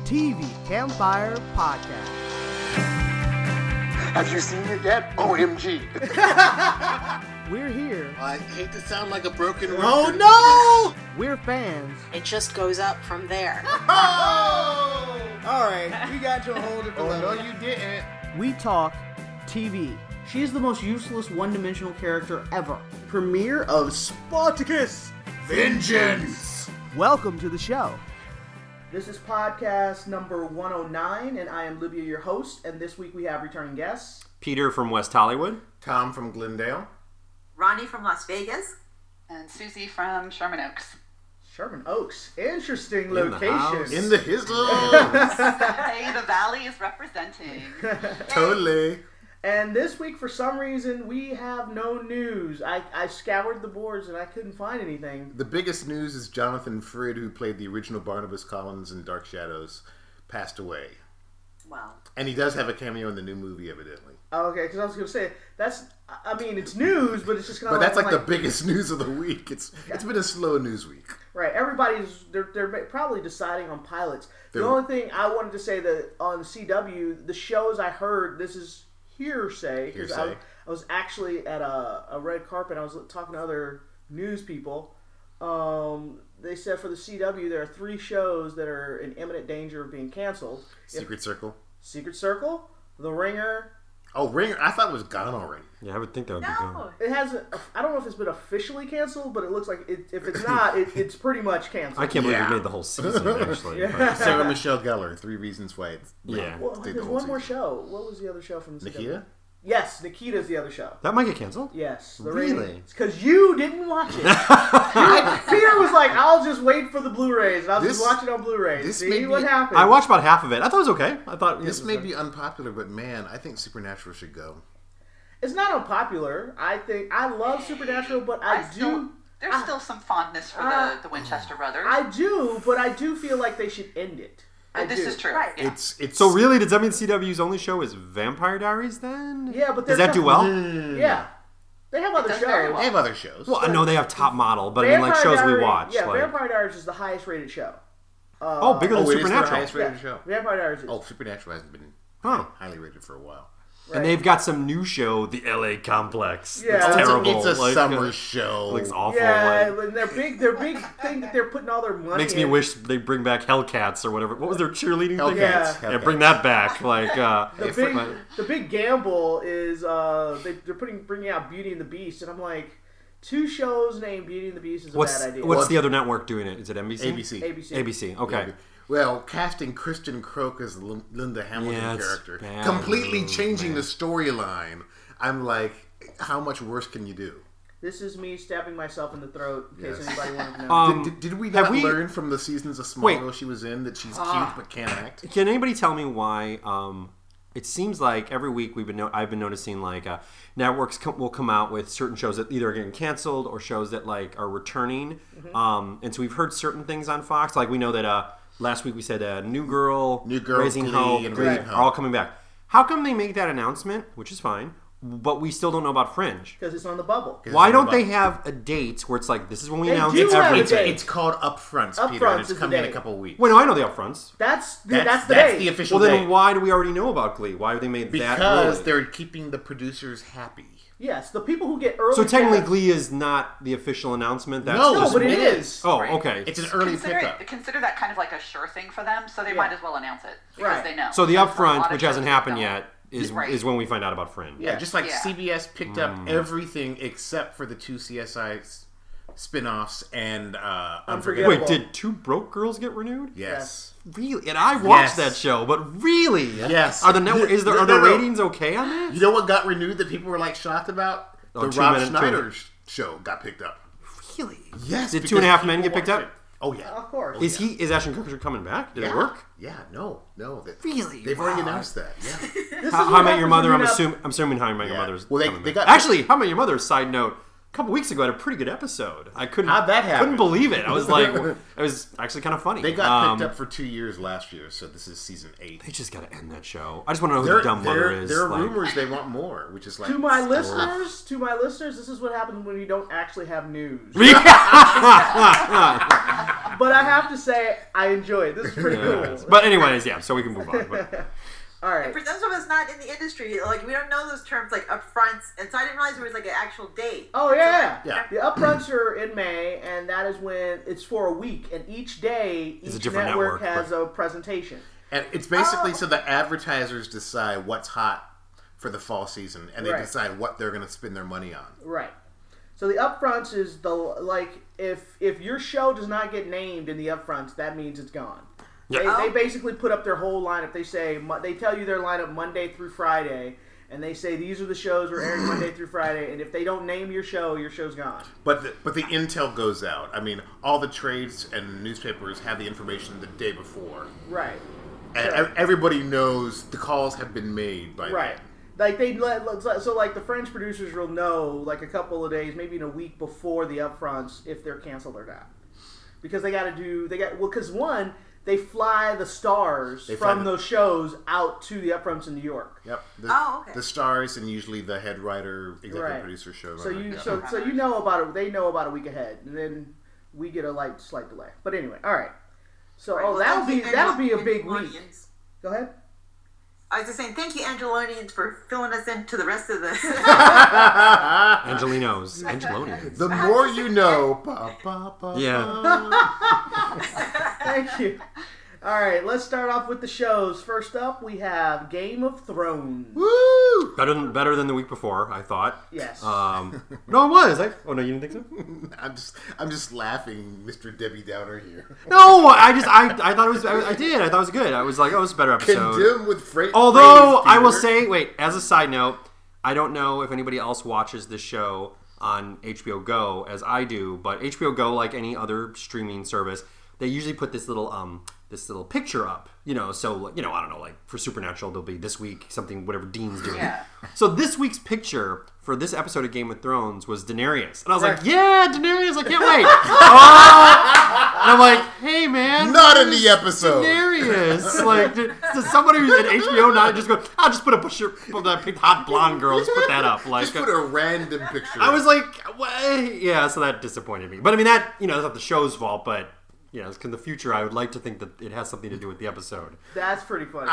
TV Campfire Podcast. Have you seen it yet? OMG. We're here. I hate to sound like a broken record. Oh no! We're fans. It just goes up from there. Oh! Alright, we got you a whole different level. No, you didn't. We talk TV. She is the most useless one-dimensional character ever. Premiere of Spartacus! Vengeance. Welcome to the show. This is podcast number 109, and I am Libya, your host, and this week we have returning guests. Peter from West Hollywood. Tom from Glendale. Ronnie from Las Vegas. And Susie from Sherman Oaks. Sherman Oaks. Interesting In the location. house. In the hizzle. Hey, the Valley is representing. Totally. And this week, for some reason, we have no news. I scoured the boards and I couldn't find anything. The biggest news is Jonathan Frid, who played the original Barnabas Collins in Dark Shadows, passed away. Wow. And he does have a cameo in the new movie, evidently. Oh, okay, because I was going to say, it's news, but it's just kind of But that's like the biggest news of the week. It's been a slow news week. Right, they're probably deciding on pilots. The They're- only thing I wanted to say that on CW, the shows I heard, this is hearsay, because I was actually at a red carpet, I was talking to other news people. They said for the CW, there are 3 shows that are in imminent danger of being canceled. Secret Circle. Secret Circle, The Ringer. Oh, Ringer. I thought it was gone already. Yeah, I would think that would be No. good. It hasn't. I don't know if it's been officially canceled, but it looks like if it's not, it's pretty much canceled. I can't believe Yeah. we made the whole season, actually. Yeah. But- Sarah Michelle Gellar. 3 reasons why it's Yeah. Well, stayed the there's whole one more season. show. What was the other show from the CW? Nikita? Yes, Nikita's the other show. That might get canceled? Yes. Really? Because you didn't watch it. Peter was like, I'll just wait for the Blu-rays, and I'll just watch it on Blu-rays. this See may what be- happens. I watched about half of it. I thought it was okay. I thought This may be unpopular, but man, I think Supernatural should go. It's not unpopular. I love Supernatural, but There's still some fondness for the Winchester brothers. I do, but I do feel like they should end it. This is true. Right. Yeah. It's So really, does that mean CW's only show is Vampire Diaries then? Yeah, but does that do well? Yeah, they have other does very shows. well. They have other shows. Well, I know they have Top Model, but I mean, like Vampire shows we Diaries- watch. Yeah, like, Vampire Diaries is the highest rated show. bigger than it is the Supernatural. highest rated Yeah, show. Vampire Diaries is. Oh, Supernatural hasn't been Huh. highly rated for a while. And they've got some new show, The LA Complex. Yeah. It's Oh, terrible. It's a like, summer show. Looks awful. Yeah, like, and their big thing that they're putting all their money makes me in. wish they bring back Hellcats or whatever. What was their cheerleading thing? Hellcats. Yeah. Yeah, bring that back. Like, The big gamble is they're bringing out Beauty and the Beast, and I'm like, 2 shows named Beauty and the Beast is a bad idea. what's the other network doing it? Is it NBC? ABC. ABC. Okay. Well, casting Christian Croak as the Linda Hamilton Yeah, it's character, bad. completely changing man. the storyline. I'm like, how much worse can you do? This is me stabbing myself in the throat, in case Yes. anybody wanted to know. Did we have not we- learn from the seasons of Smallville she was in that she's cute but can't act? Can anybody tell me why? It seems like every week I've been noticing like networks will come out with certain shows that either are getting canceled or shows that like are returning. And so we've heard certain things on Fox. Like we know that last week we said New Girl, Raising Glee, Hope, and Glee Raising are Hope. all coming back. How come they make that announcement, which is fine, but we still don't know about Fringe? Because it's on the bubble. Why don't they have a date where it's like, this is when we They announce do have a everything? date. It's called Upfronts, Peter, Upfronts and is it's the coming in a date. couple of weeks. Well, no, I know the upfronts. That's the That's date. the official Well, date. then why do we already know about Glee? Why have they made that Because early? they're keeping the producers happy. Yes, the people who get early. So technically, cast- Glee is not the official announcement. That's No, just but it it is. Oh, Right. okay. It's an early consider pickup. consider that kind of like a sure thing for them, so they might as well announce it because Right. they know. So the Because for a lot upfront, of which shows hasn't they happened don't. yet, is Right. is when we find out about Fringe. Yeah, just like Yeah. CBS picked up everything except for the 2 CSI spin-offs and Unforgettable. Wait, did Two Broke Girls get renewed? Yes. Really? And I watched Yes. that show, but really? Yes. Are the network? Are the No. ratings okay on that? You know what got renewed that people were like shocked about? Oh, The 2 Rob Minute- Schneider show got picked up. Really? Yes. Did because 2.5 Men get people picked up? watched it. Oh yeah. Of course. Is Ashton Kutcher coming back? Did it work? Yeah. No. Really? They've already Wow. announced that. Yeah. This is How what I Met Your happens Mother. when I'm you have- assuming How I Met Your Yeah. Mother's. Well, they coming got- back. Actually, How I Met Your Mother. Side note. couple weeks ago had a pretty good episode. I couldn't. How'd that happen? Couldn't believe it. I was like, it was actually kind of funny. They got picked up for 2 years last year, so this is season 8. They just got to end that show. I just want to know who the dumb mother is. There are like, rumors they want more, which is like To my listeners, this is what happens when you don't actually have news. But I have to say, I enjoy it. This is pretty cool. But anyways, yeah. So we can move on. But, All right. For those of us not in the industry, like we don't know those terms like upfronts, and so I didn't realize there was like an actual date. Oh yeah. Yeah. The upfronts are in May, and that is when it's for a week, and each day, It's a each different network network, has a presentation. And it's basically so the advertisers decide what's hot for the fall season, and they Right. decide what they're going to spend their money on. Right. So the upfronts is if your show does not get named in the upfronts, that means it's gone. Yeah. They basically put up their whole lineup. They tell you their lineup Monday through Friday, and they say these are the shows we're airing Monday through Friday. And if they don't name your show's gone. But the intel goes out. I mean, all the trades and newspapers have the information the day before, Right. and So- everybody knows the calls have been made by Right. then. Like the French producers will know like a couple of days, maybe in a week before the upfronts, if they're canceled or not, because because they fly the stars from those shows out to the upfronts in New York. Yep. Okay. The stars and usually the head writer, executive Right. producer, showrunner. So you yeah. so you know about it. They know about a week ahead, and then we get a slight delay. But anyway, all right. So that'll be a big week. Go ahead. I was just saying, thank you, Angelonians, for filling us into the rest of the. Angelinos. Angelonians. The more you know. Ba, ba, ba, Yeah. Thank you. All right, let's start off with the shows. First up, we have Game of Thrones. Woo! Better than the week before, I thought. Yes. No, it was. Oh no, you didn't think so? I'm just laughing, Mr. Debbie Downer here. No, I thought it was. I did. I thought it was good. I was like, oh, it's a better episode. Condemn with freight. Although praise, I will Peter. say, wait, as a side note, I don't know if anybody else watches this show on HBO Go as I do, but HBO Go, like any other streaming service, they usually put this little picture up, so, I don't know, like for Supernatural, there'll be this week something, whatever Dean's doing. Yeah. So this week's picture for this episode of Game of Thrones was Daenerys. And I was like, yeah, Daenerys, I can't wait. And I'm like, hey, man. Not in the episode. Daenerys. Like, does somebody who's at HBO not just go, I'll just put a picture of that big hot blonde girl, just put that up. Like, Just put a random picture. I was like, what? Yeah, so that disappointed me. But I mean, that's not the show's fault, but... in the future, I would like to think that it has something to do with the episode. That's pretty funny.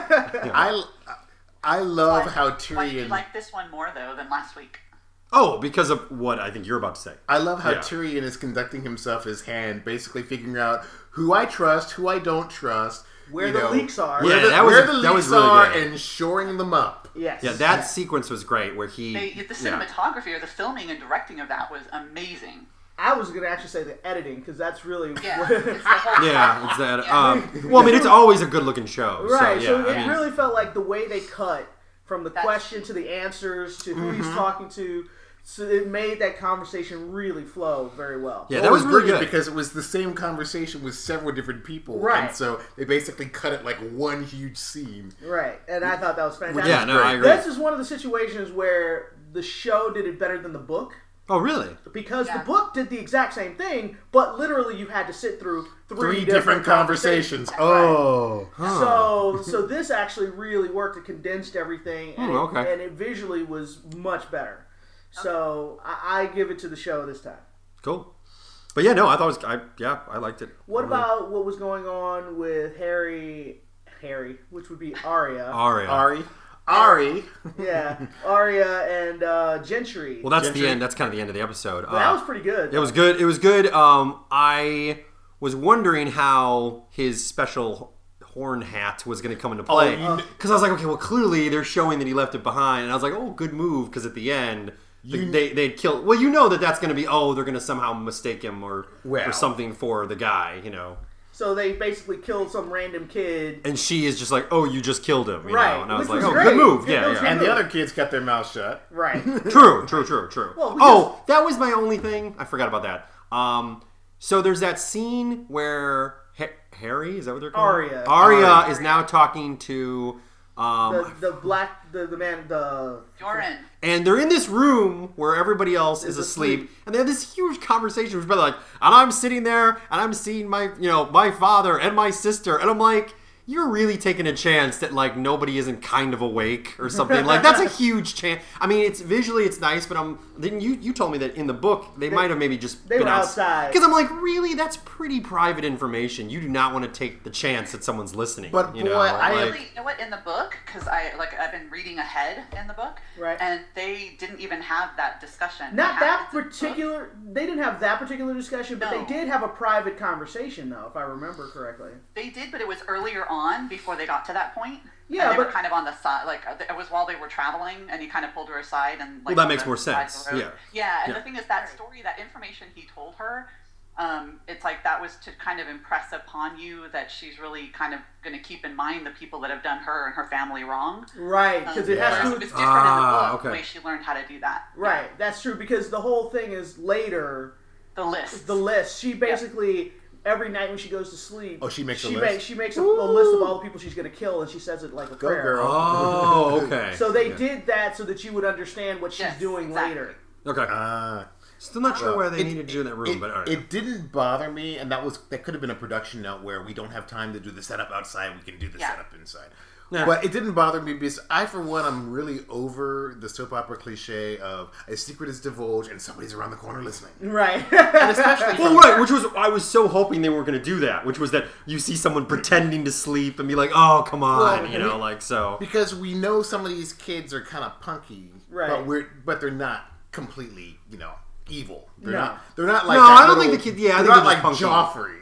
I love how Why do you Tyrion. like this one more, though, than last week? Oh, because of what I think you're about to say. I love how Yeah. Tyrion is conducting himself as Hand, basically figuring out who I trust, who I don't trust, Where the leaks are. Yeah, where that was the really leaks are, good. and shoring them up. Yes. Yeah, that sequence was great where he... The cinematography or the filming and directing of that was amazing. I was going to actually say the editing, because that's really... Yeah, it's the whole Yeah, it's that. Well, I mean, it's always a good-looking show. Right, So, so yeah, it really felt like the way they cut from the question to the answers to who he's talking to, so it made that conversation really flow very well. Yeah, Well, that it was really brilliant good. because it was the same conversation with several different people, Right. and so they basically cut it like one huge scene. Right, and I thought that was fantastic. Yeah, no, I agree. This is one of the situations where the show did it better than the book, Oh, really? because the book did the exact same thing, but literally you had to sit through three different conversations. Oh. So this actually really worked. It condensed everything, and, okay. and it visually was much better. So I give it to the show this time. Cool. But yeah, no, I thought it was... I liked it. What about what was going on with Harry, which would be Arya? Ari. Yeah, Arya and Gentry. Well, that's Gentry. the end. That's kind of the end of the episode. That was pretty good. It was good. It was good. I was wondering how his special horn hat was going to come into play. Because I was like, okay, well, clearly they're showing that he left it behind. And I was like, oh, good move, because at the end... They'd kill... Well, that's going to be... Oh, they're going to somehow mistake him or something for the guy, So they basically killed some random kid. And she is just like, oh, you just killed him, Right, And I was which like, was oh, great. good move. Yeah, that was Yeah, great. And the other kids kept their mouths shut. Right. True. Well, That was my only thing. I forgot about that. So there's that scene where Harry, is that what they're called? Arya. Arya is now talking to The man, Joran. And they're in this room where everybody else is asleep, and they have this huge conversation with brother, like, and I'm sitting there, and I'm seeing my father and my sister, and I'm like, you're really taking a chance that like nobody isn't kind of awake or something. Like that's a huge chance. I mean, it's visually it's nice, but then you told me that in the book they might have maybe just been outside. Because I'm like, really, that's pretty private information. You do not want to take the chance that someone's listening. But you boy, know, You know what? In the book, because I've been reading ahead in the book, right? And they didn't even have that discussion. Not that particular. They didn't have that particular discussion, but No. they did have a private conversation, though, if I remember correctly. They did, but it was earlier on before they got to that point. Yeah, and they but were kind of on the side, like it was while they were traveling, and he kind of pulled her aside and. Like, well, that on makes the more side of sense. the road. Yeah. And the thing is, that story, that information he told her, it's like that was to kind of impress upon you that she's really kind of going to keep in mind the people that have done her and her family wrong. Right, because it has Whereas to. it was different in the book, okay. the way she learned how to do that. Right, that's true because the whole thing is later. The list. The list. She basically every night when she goes to sleep. Oh, she makes a list? She makes a list of all the people she's going to kill, and she says it like a prayer. girl. Oh, okay. So they did that so that you would understand what she's doing exactly. later. Okay. Still not sure why they needed to do in that room, but all right. It didn't bother me, and that could have been a production note where we don't have time to do the setup outside, we can do the setup inside. Yeah. But it didn't bother me because I, for one, I'm really over the soap opera cliche of a secret is divulged and somebody's around the corner listening. Right. And especially Well, right, which was I was so hoping they weren't going to do that, which was that you see someone pretending to sleep and be like, "Oh, come on," like so. because we know some of these kids are kind of punky, Right. but they're not completely, evil. They're No. not. They're not like No, that I don't little- think the kid. Yeah, I they're think not they're like just punky. Joffrey.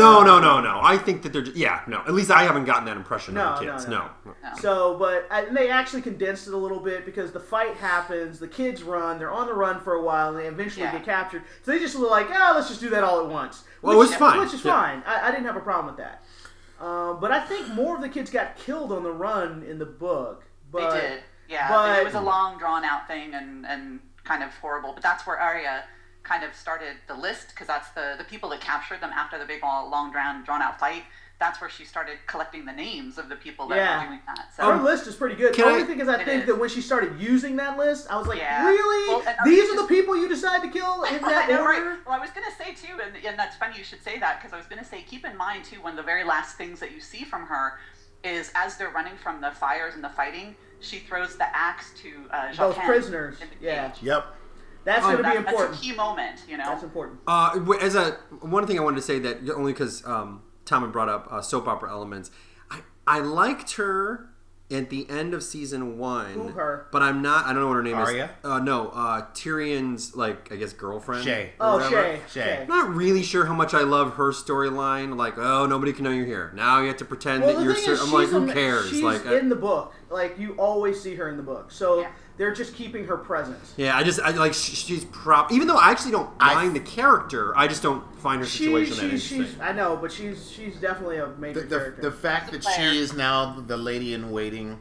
No. I think that they're no. At least I haven't gotten that impression of the kids. No. No. So, and they actually condensed it a little bit because the fight happens, the kids run, they're on the run for a while, and they eventually get captured. So they just were like, let's just do that all at once. Well, it was fine. Which is fine. I didn't have a problem with that. But I think more of the kids got killed on the run in the book. But, They did, yeah. but- it was a long, drawn-out thing and kind of horrible. But that's where Arya kind of started the list, because that's the people that captured them after the big, long, drawn-out fight. That's where she started collecting the names of the people that were doing that. So her list is pretty good. The only thing is, I It think is. that when she started using that list, I was like, Yeah. really? Well, and These are the people you decide to kill in that I know, order? right? Well, I was going to say, too, and that's funny you should say that, because I was going to say, keep in mind, too, one of the very last things that you see from her is as they're running from the fires and the fighting, she throws the axe to Those Jaqen prisoners. in the Yeah. cage. Yep. That's going to be That's important. a key moment, That's important. As one thing I wanted to say that only because Tom had brought up soap opera elements, I liked her at the end of season 1. Who, her? But I'm not. I don't know what her name Arya? is. No, Tyrion's I guess girlfriend. Shay. Oh, whatever. Shay. I'm not really sure how much I love her storyline. Like, oh, nobody can know you're here. Now you have to pretend Well, that the you're. thing is, I'm like, she's who cares? She's Like, in the book. Like, you always see her in the book. So Yeah. they're just keeping her presence. yeah, I like she's even though I actually don't mind the character, I just don't find her situation that interesting. I know, but she's definitely a major character. The fact that she is now the lady in waiting,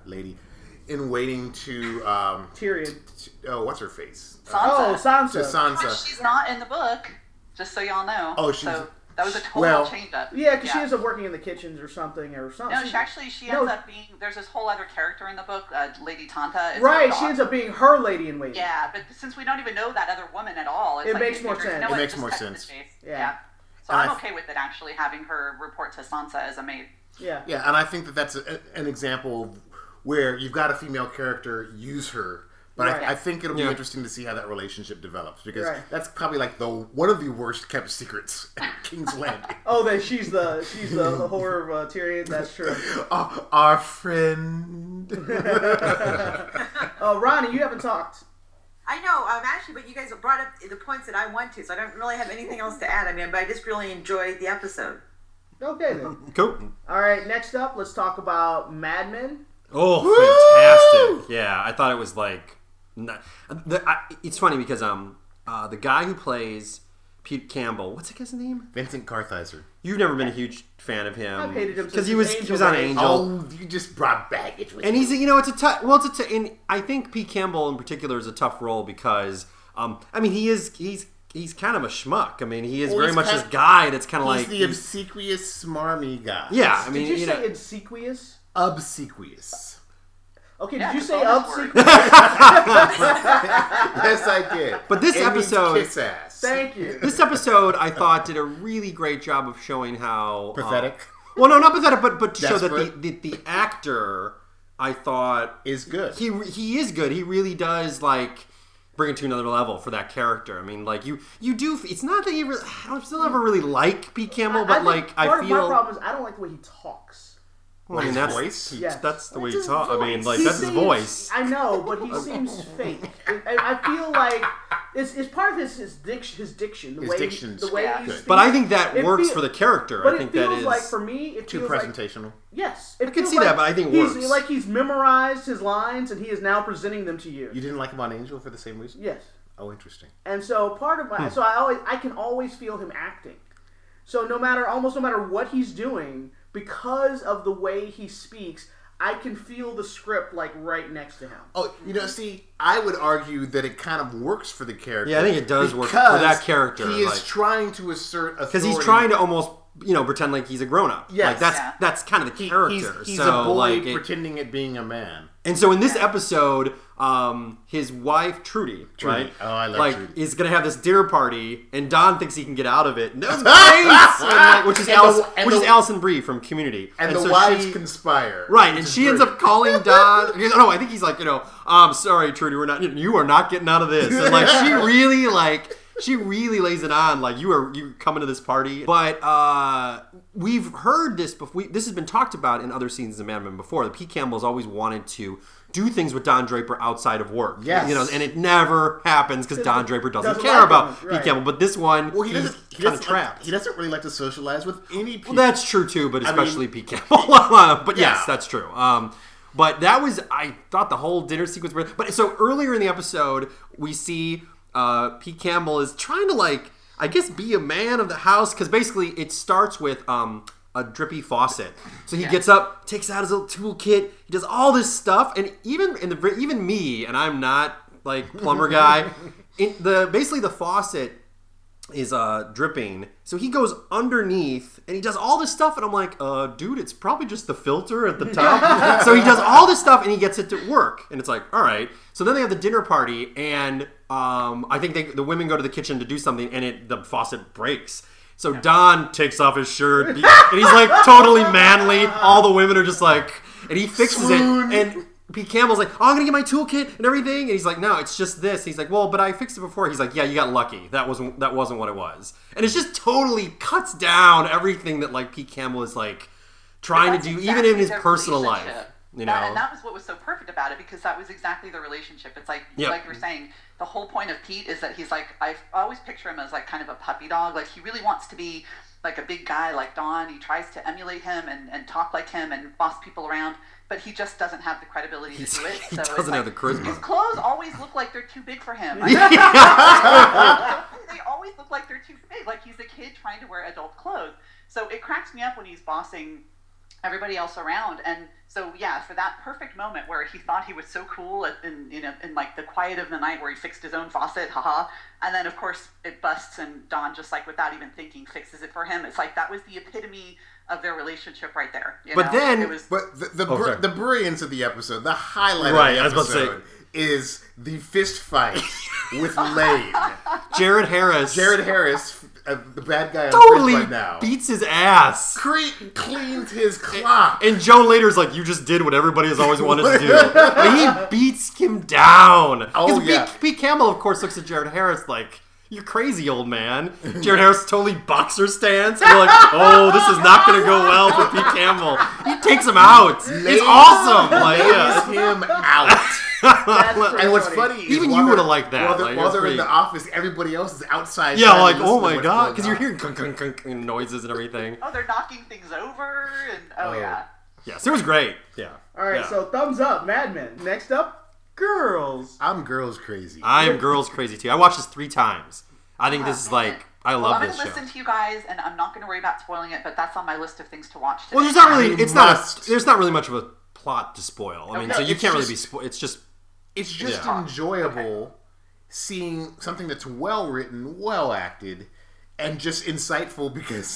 to Tyrion. what's her face? Sansa. Oh, To Sansa. Sansa. But she's not in the book, just so y'all know. Oh, she's- so that was a total well, change up. Yeah, because she ends up working in the kitchens or something. No, she No. ends up being. There's this whole other character in the book, Lady Tanta. Is Right, her she dog. ends up being her lady in waiting. Yeah, but since we don't even know that other woman at all, it's It like makes you more figure, sense. You know It what, makes just more cut to sense. the chase. Yeah. So And I'm I okay with it actually having her report to Sansa as a maid. Yeah. Yeah, and I think that that's an example of where you've got a female character, use her. But Right. I think it'll be Yeah. interesting to see how that relationship develops, because Right. that's probably like one of the worst kept secrets at King's Landing. Oh, that she's the whore of Tyrion. That's true. Our friend. Ronnie, you haven't talked. I know, actually, but you guys brought up the points that I want to, so I don't really have anything else to add. I mean, but I just really enjoyed the episode. Okay then. Cool. All right, next up, let's talk about Mad Men. Oh, fantastic! Yeah, I thought it was like. It's funny because the guy who plays Pete Campbell, what's that guy's name? Vincent Kartheiser. You've never been a huge fan of him. I've hated him because since he was on Angel. Angel. Oh, you just brought baggage with And you. he's it's a tough. Well, and I think Pete Campbell in particular is a tough role because I mean he's kind of a schmuck. I mean he is Well, very he's much kind this of- guy that's kind of He's like the obsequious, smarmy guy. yeah. I mean Did you say know, obsequious? obsequious. Okay, Yeah, did you it's say a bonus obsequious? word. Yes, I did. But this It means episode- kiss ass. Thank you. This episode, I thought, did a really great job of showing how Pathetic well, no, not pathetic, but to show that Desperate. the actor, I thought is good. he is good. He really does like bring it to another level for that character. I mean, like you do. It's not that you really. I still never really like Pete Campbell, but think like I part of my feel. problem is I don't like the way he talks. Well, I mean, his that's voice? he- Yes. that's the way It's he his talks. I mean, voice. like He that's his seems- voice. I know, but he seems fake. I feel like it's part of his diction. The His way diction's the way good. he speaks. But I think that It works feel- for the character. But I think it feels that is like for me, it Too feels like presentational. yes. I can see that, but I think it he's works. like he's memorized his lines and he is now presenting them to you. You didn't like him on Angel for the same reason? Yes. Oh, interesting. And so part of my I can always feel him acting. So almost no matter what he's doing, because of the way he speaks, I can feel the script like right next to him. Oh, see, I would argue that it kind of works for the character. Yeah, I think it does work for because that character, He is like- trying to assert authority. because he's trying to almost pretend like he's a grown up. Yes. like Yeah. that's kind of the character. He's so a boy like it- pretending at being a man. And so in this episode, his wife Trudy, right? Oh, I love like, Trudy. is gonna have this dinner party, and Don thinks he can get out of it. And that's great, and, like, which is Alison Brie from Community, And the so wives she- conspire. Right, which and is she ends great. up calling Don. No, I think he's like, sorry, Trudy, you are not getting out of this. And like, she really lays it on, like you coming to this party. But we've heard this before. This has been talked about in other seasons of Mad Men before. That Pete Campbell's always wanted to do things with Don Draper outside of work. Yes. And it never happens because Don Draper doesn't Doesn't care like about him, Pete right. Campbell. But this one, Well, he he's doesn't. kind of trapped. He doesn't really like to socialize with any people. Well, that's true too, but I especially mean- Pete Campbell. But yes, Yeah. that's true. But that was, I thought the whole dinner sequence. But so earlier in the episode, we see Pete Campbell is trying to I guess, be a man of the house, because basically it starts with a drippy faucet. So he gets up, takes out his little toolkit, he does all this stuff, and even me, and I'm not like plumber guy, basically the faucet is dripping, so he goes underneath and he does all this stuff, and I'm like, dude, it's probably just the filter at the top. So he does all this stuff and he gets it to work, and it's like, all right. So then they have the dinner party, and I think the women go to the kitchen to do something, and the faucet breaks. So Don takes off his shirt, and he's like totally manly. All the women are just like, and he fixes Swoon. it, and Pete Campbell's like, oh, I'm gonna get my toolkit and everything, and he's like, no, it's just this. He's like, well, but I fixed it before. He's like, yeah, you got lucky. That wasn't what it was. And it's just totally cuts down everything that like Pete Campbell is like trying to That's do, exactly even in his their personal life. relationship. You know, And that was what was so perfect about it, because that was exactly the relationship. It's like, Yep. like you were saying, the whole point of Pete is that he's like, I always picture him as like kind of a puppy dog. Like he really wants to be like a big guy like Don. He tries to emulate him and talk like him and boss people around, but he just doesn't have the credibility to do it. he So it's doesn't have the His charisma. clothes always look like they're too big for him. They always look like they're too big. Like he's a kid trying to wear adult clothes. So it cracks me up when he's bossing everybody else around. And so yeah, for that perfect moment where he thought he was so cool in like the quiet of the night where he fixed his own faucet, haha, and then of course it busts and Don just like without even thinking fixes it for him. It's like that was the epitome of their relationship right there. You But know? then- it was But sorry. the brilliance of the episode, the highlight Right, of I the was about to say- episode, is the fist fight with Lane. Jared Harris Jared Harris, the bad guy on totally Fringe right now, beats his ass. cleans his clock. And Joan Lader's like, you just did what everybody has always wanted to do. And he beats him down. Oh, 'Cause yeah. Pete Campbell, of course, looks at Jared Harris like, you're crazy, old man. Jared Harris totally boxer stance. And you're like, oh, this is not going to go well for Pete Campbell. He takes him out. It's awesome. Like, yeah. Lays him out. That's And what's funny. funny is Even while you they're- would've liked that. While they're, Like, while it's they're in pretty- the office, everybody else is outside. Yeah, trying to like, listen oh to my what's God. going Because you're on. hearing kunk, kunk, kunk, and noises and everything. oh, they're knocking things over and oh yeah. Yes, it was great. Yeah. All right, Yeah. so thumbs up, Mad Men. Next up, girls. I'm girls crazy. I am girls crazy too. I watched this 3 times. I think this is like, I Well, love I'm this gonna show. listen to you guys, and I'm not gonna worry about spoiling it. But that's on my list of things to watch today. Well, there's not really. You It's must. not. There's not really much of a plot to spoil. I mean, No, so you it's can't really just- be. It's just. It's just Yeah. enjoyable seeing something that's well written, well acted, and just insightful because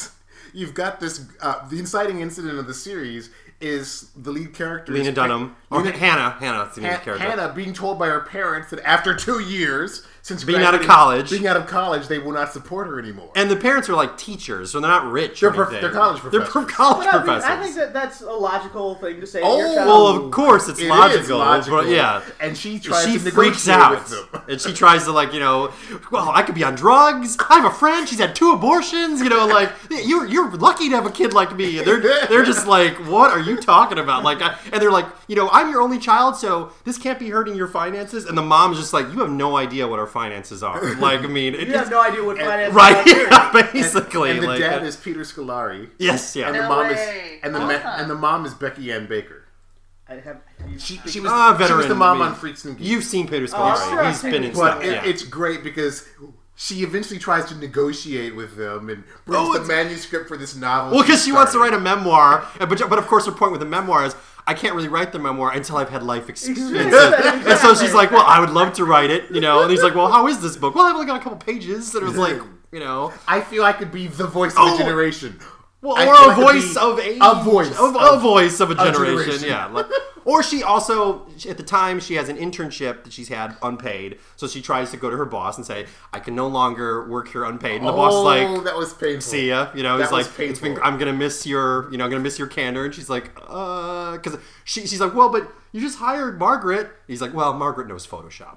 you've got this. The inciting incident of the series is the lead character, Lena Dunham. Hannah. Hannah's the lead character. Hannah being told by her parents that after 2 years, since being out of college, they will not support her anymore. And the parents are like teachers, so they're not rich. They're college professors. They're college professors. I think that's a logical thing to say. Oh, to your child. Well, of course it's logical. Logical. But yeah, and she tries she to freaks negotiate out, with them. and she tries to well, I could be on drugs. I have a friend. She's had 2 abortions. You're lucky to have a kid like me. And they're just like, what are you talking about? And they're like, I'm your only child, so this can't be hurting your finances. And the mom's just like, you have no idea what our finances are. You have no idea what finances right? are. Yeah, basically. And the dad is Peter Scolari. Yes, yeah. And the mom is the mom is Becky Ann Baker. She was the mom on Freaks and Geeks. You've seen Peter Scolari. Sure, He's been in stuff. It's great because she eventually tries to negotiate with them and brings the manuscript for this novel. Well, because she wants to write a memoir, but of course her point with the memoir is, I can't really write the memoir until I've had life experience. And so she's like, well, I would love to write it, And he's like, well, how is this book? Well, I've only got a couple pages. And it was like, I feel I could be the voice of a generation. Well, or a voice of age. A voice of a generation. Yeah. Or she also, at the time, she has an internship that she's had unpaid. So she tries to go to her boss and say, I can no longer work here unpaid. And the boss is like, that was painful. See ya. He's like, painful. I'm going to miss your, candor. And she's like, because she's like, well, but you just hired Margaret. He's like, well, Margaret knows Photoshop.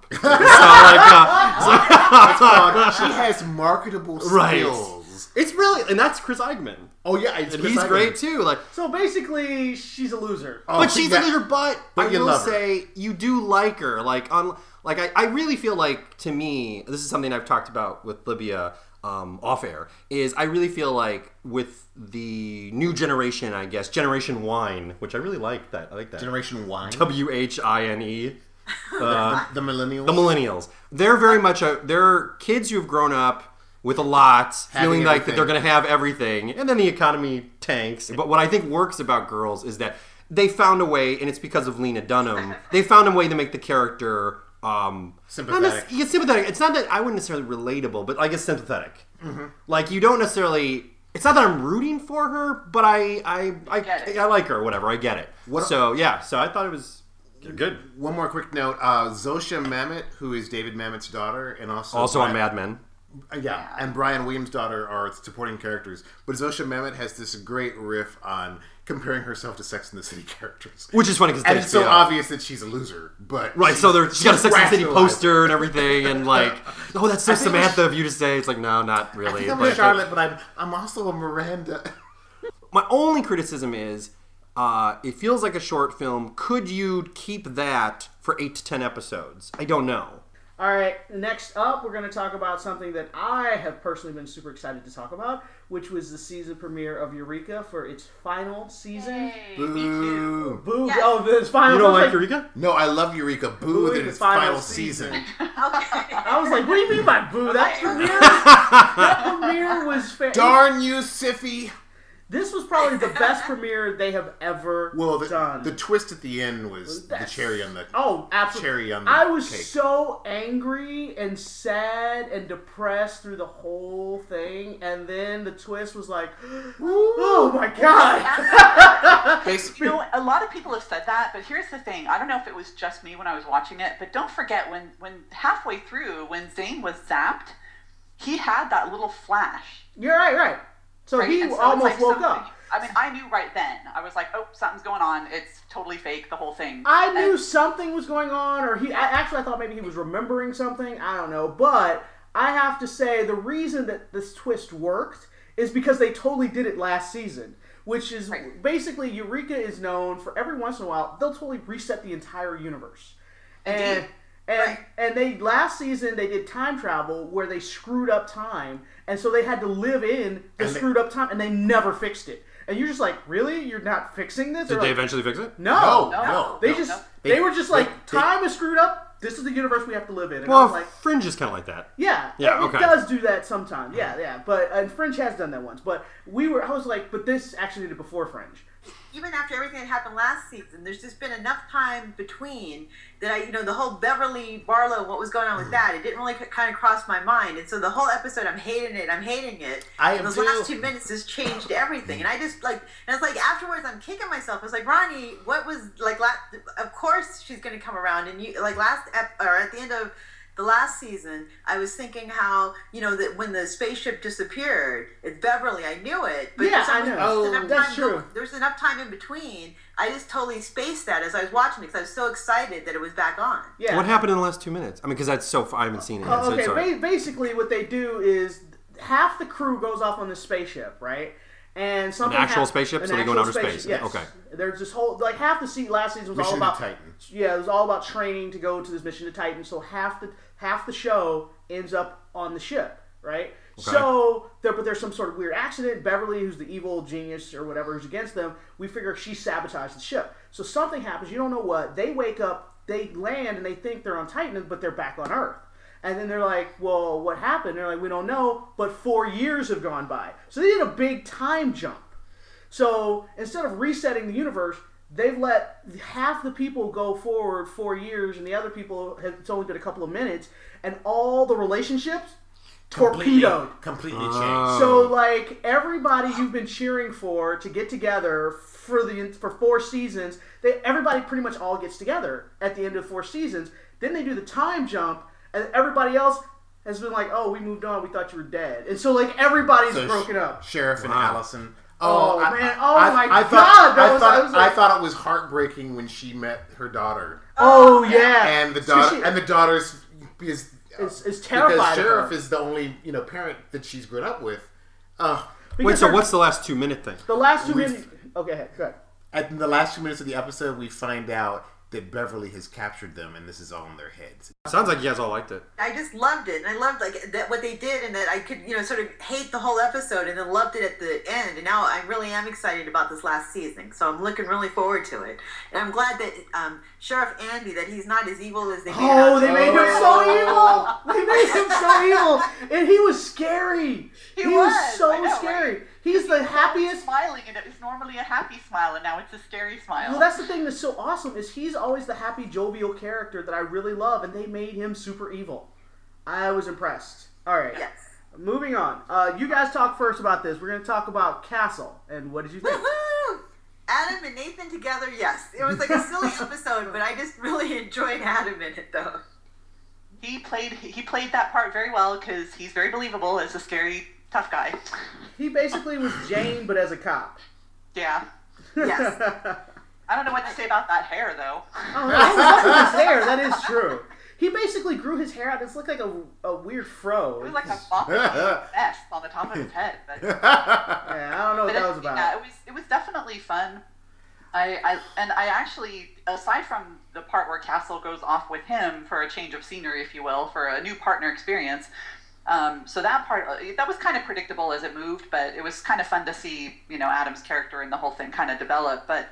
She has marketable skills. Right. It's really, and that's Chris Eichmann. Oh yeah, he's great too. So basically, she's a loser. But she's a loser. But I you will say, you do like her. I really feel like, to me, this is something I've talked about with Libya off air. Is I really feel like with the new generation, I guess, Generation Wine, which I really like that. I like that. Generation Wine. WHINE. The millennials. The millennials. They're very much they're kids who have grown up with a lot, feeling like that they're going to have everything, and then the economy tanks. But what I think works about Girls is that they found a way, and it's because of Lena Dunham, they found a way to make the character sympathetic. Sympathetic. It's not that I wouldn't necessarily relatable, but I guess sympathetic. Mm-hmm. You don't necessarily. It's not that I'm rooting for her, but I like her. Whatever, I get it. So I thought it was good. One more quick note: Zosia Mamet, who is David Mamet's daughter, and also on Mad Men. Yeah, and Brian Williams' daughter are supporting characters. But Zosia Mamet has this great riff on comparing herself to Sex and the City characters. Which is funny because it's so obvious that she's a loser. But right, so she's got a Sex and the City poster and everything, and oh, that's so Samantha of you to say. It's like, no, not really. I think I'm a Charlotte, but I'm also a Miranda. My only criticism is, it feels like a short film. Could you keep that for 8 to 10 episodes? I don't know. All right, next up, we're going to talk about something that I have personally been super excited to talk about, which was the season premiere of Eureka for its final season. Yay, Boo. me too. Boo! Yes. Oh, this final. You don't like Eureka? No, I love Eureka. Boo in its final season. Okay. I was like, what do you mean by boo? That premiere was fair. Darn you, Siffy. This was probably the best premiere they have ever done. The twist at the end was the cherry on the absolutely. Cherry on the I was cake. so angry and sad and depressed through the whole thing, and then the twist was like, oh my god! A lot of people have said that, but here's the thing. I don't know if it was just me when I was watching it, but don't forget when halfway through, when Zane was zapped, he had that little flash. You're right. So right? he almost woke up. I mean, I knew right then. I was like, oh, something's going on. It's totally fake, the whole thing. I knew something was going on, or I thought maybe he was remembering something. I don't know. But I have to say, the reason that this twist worked is because they totally did it last season. Which is basically, Eureka is known for every once in a while, they'll totally reset the entire universe. And they last season they did time travel where they screwed up time, and so they had to live in the screwed up time, and they never fixed it. And you're just like, really? You're not fixing this? Did they eventually fix it? No. They were just like, time is screwed up. This is the universe we have to live in. And well, I was like, Fringe is kind of like that. Yeah, okay. It does do that sometimes. Yeah. But Fringe has done that once. But I was like, but this actually did it before Fringe. even after everything that happened last season, there's just been enough time between that the whole Beverly Barlow, what was going on with that, it didn't really kind of cross my mind. And so the whole episode, I'm hating it. And those last 2 minutes just changed everything. And I just and it's like afterwards, I'm kicking myself. I was like, Ronnie, what was of course she's going to come around. And you at the end of the last season, I was thinking how, that when the spaceship disappeared, it's Beverly. I knew it. But yeah, I know. That's true. There's enough time in between. I just totally spaced that as I was watching it because I was so excited that it was back on. Yeah. What happened in the last 2 minutes? I mean, because that's I haven't seen it yet. Okay, basically what they do is half the crew goes off on this spaceship, right? And something an actual spaceship, so they go in outer space. Yes. Okay. There's this whole half the last season was Mission all about to Titan. Yeah, it was all about training to go to this mission to Titan. So half the show ends up on the ship, right? Okay. So but there's some sort of weird accident. Beverly, who's the evil genius or whatever, who's against them. We figure she sabotaged the ship. So something happens. You don't know what. They wake up. They land and they think they're on Titan, but they're back on Earth. And then they're like, well, what happened? They're like, we don't know, but 4 years have gone by. So they did a big time jump. So instead of resetting the universe, they've let half the people go forward 4 years, and the other people, it's only been a couple of minutes, and all the relationships torpedoed. Completely changed. So, everybody you've been cheering for to get together for 4 seasons, everybody pretty much all gets together at the end of 4 seasons. Then they do the time jump, and everybody else has been like, oh, we moved on, we thought you were dead. And so, everybody's broken up. Sheriff and Allison. Oh, man. Oh, my God. I thought it was heartbreaking when she met her daughter. Oh, yeah. And the daughter's is terrified. Because Sheriff is the only parent that she's grown up with. Wait, so what's the last 2 minute thing? The last 2 minutes. Okay, go ahead. At the last 2 minutes of the episode, we find out that Beverly has captured them, and this is all in their heads. Sounds like you guys all liked it. I just loved it, and I loved that what they did, and that I could sort of hate the whole episode, and then loved it at the end. And now I really am excited about this last season, so I'm looking really forward to it. And I'm glad that Sheriff Andy, that he's not as evil as they made him. Oh, they made him so evil. They made him so evil, and he was scary. He was so scary. Right? He's the happiest. Smiling, and it was normally a happy smile, and now it's a scary smile. Well, that's the thing that's so awesome is he's always the happy, jovial character that I really love, and they made him super evil. I was impressed. All right. Yes. Moving on. You guys talk first about this. We're going to talk about Castle, and what did you think? Woohoo! Adam and Nathan together, yes. It was a silly episode, but I just really enjoyed Adam in it, though. He played that part very well because he's very believable as a scary, tough guy. He basically was Jane, but as a cop. Yeah. Yes. I don't know what to say about that hair, though. Oh, no, his hair. That is true. He basically grew his hair out. It's looked like a weird fro. It was like a boppy vest on the top of his head. But, yeah, I don't know what that was about. Yeah, it was definitely fun. I actually, aside from the part where Castle goes off with him for a change of scenery, if you will, for a new partner experience. So that part, that was kind of predictable as it moved, but it was kind of fun to see, Adam's character and the whole thing kind of develop. But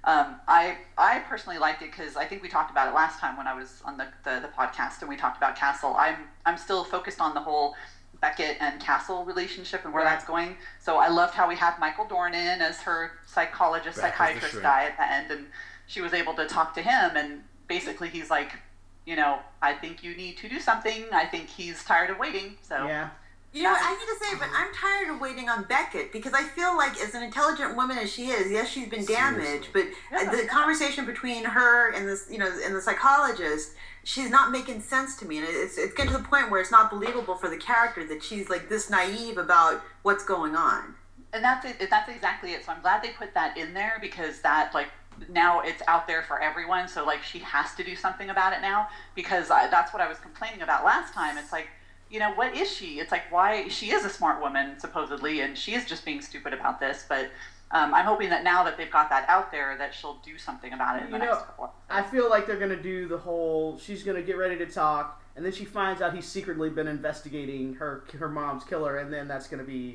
I personally liked it because I think we talked about it last time when I was on the podcast and we talked about Castle. I'm still focused on the whole Beckett and Castle relationship and where that's going. So I loved how we had Michael Dorn in as her psychiatrist guy at the end, and she was able to talk to him, and basically he's like, I think you need to do something. I think he's tired of waiting. So yeah. I need to say, but I'm tired of waiting on Beckett because I feel like, as an intelligent woman as she is, yes, she's been damaged, but the conversation between her and this, and the psychologist, she's not making sense to me, and it's getting to the point where it's not believable for the character that she's this naive about what's going on. And that's it. That's exactly it. So I'm glad they put that in there because that now it's out there for everyone. So she has to do something about it now because that's what I was complaining about last time. It's what is she? It's why she is a smart woman supposedly, and she is just being stupid about this. But I'm hoping that now that they've got that out there, that she'll do something about it in the next couple of I feel like they're going to do the whole, she's going to get ready to talk, and then she finds out he's secretly been investigating her mom's killer, and then that's going to be...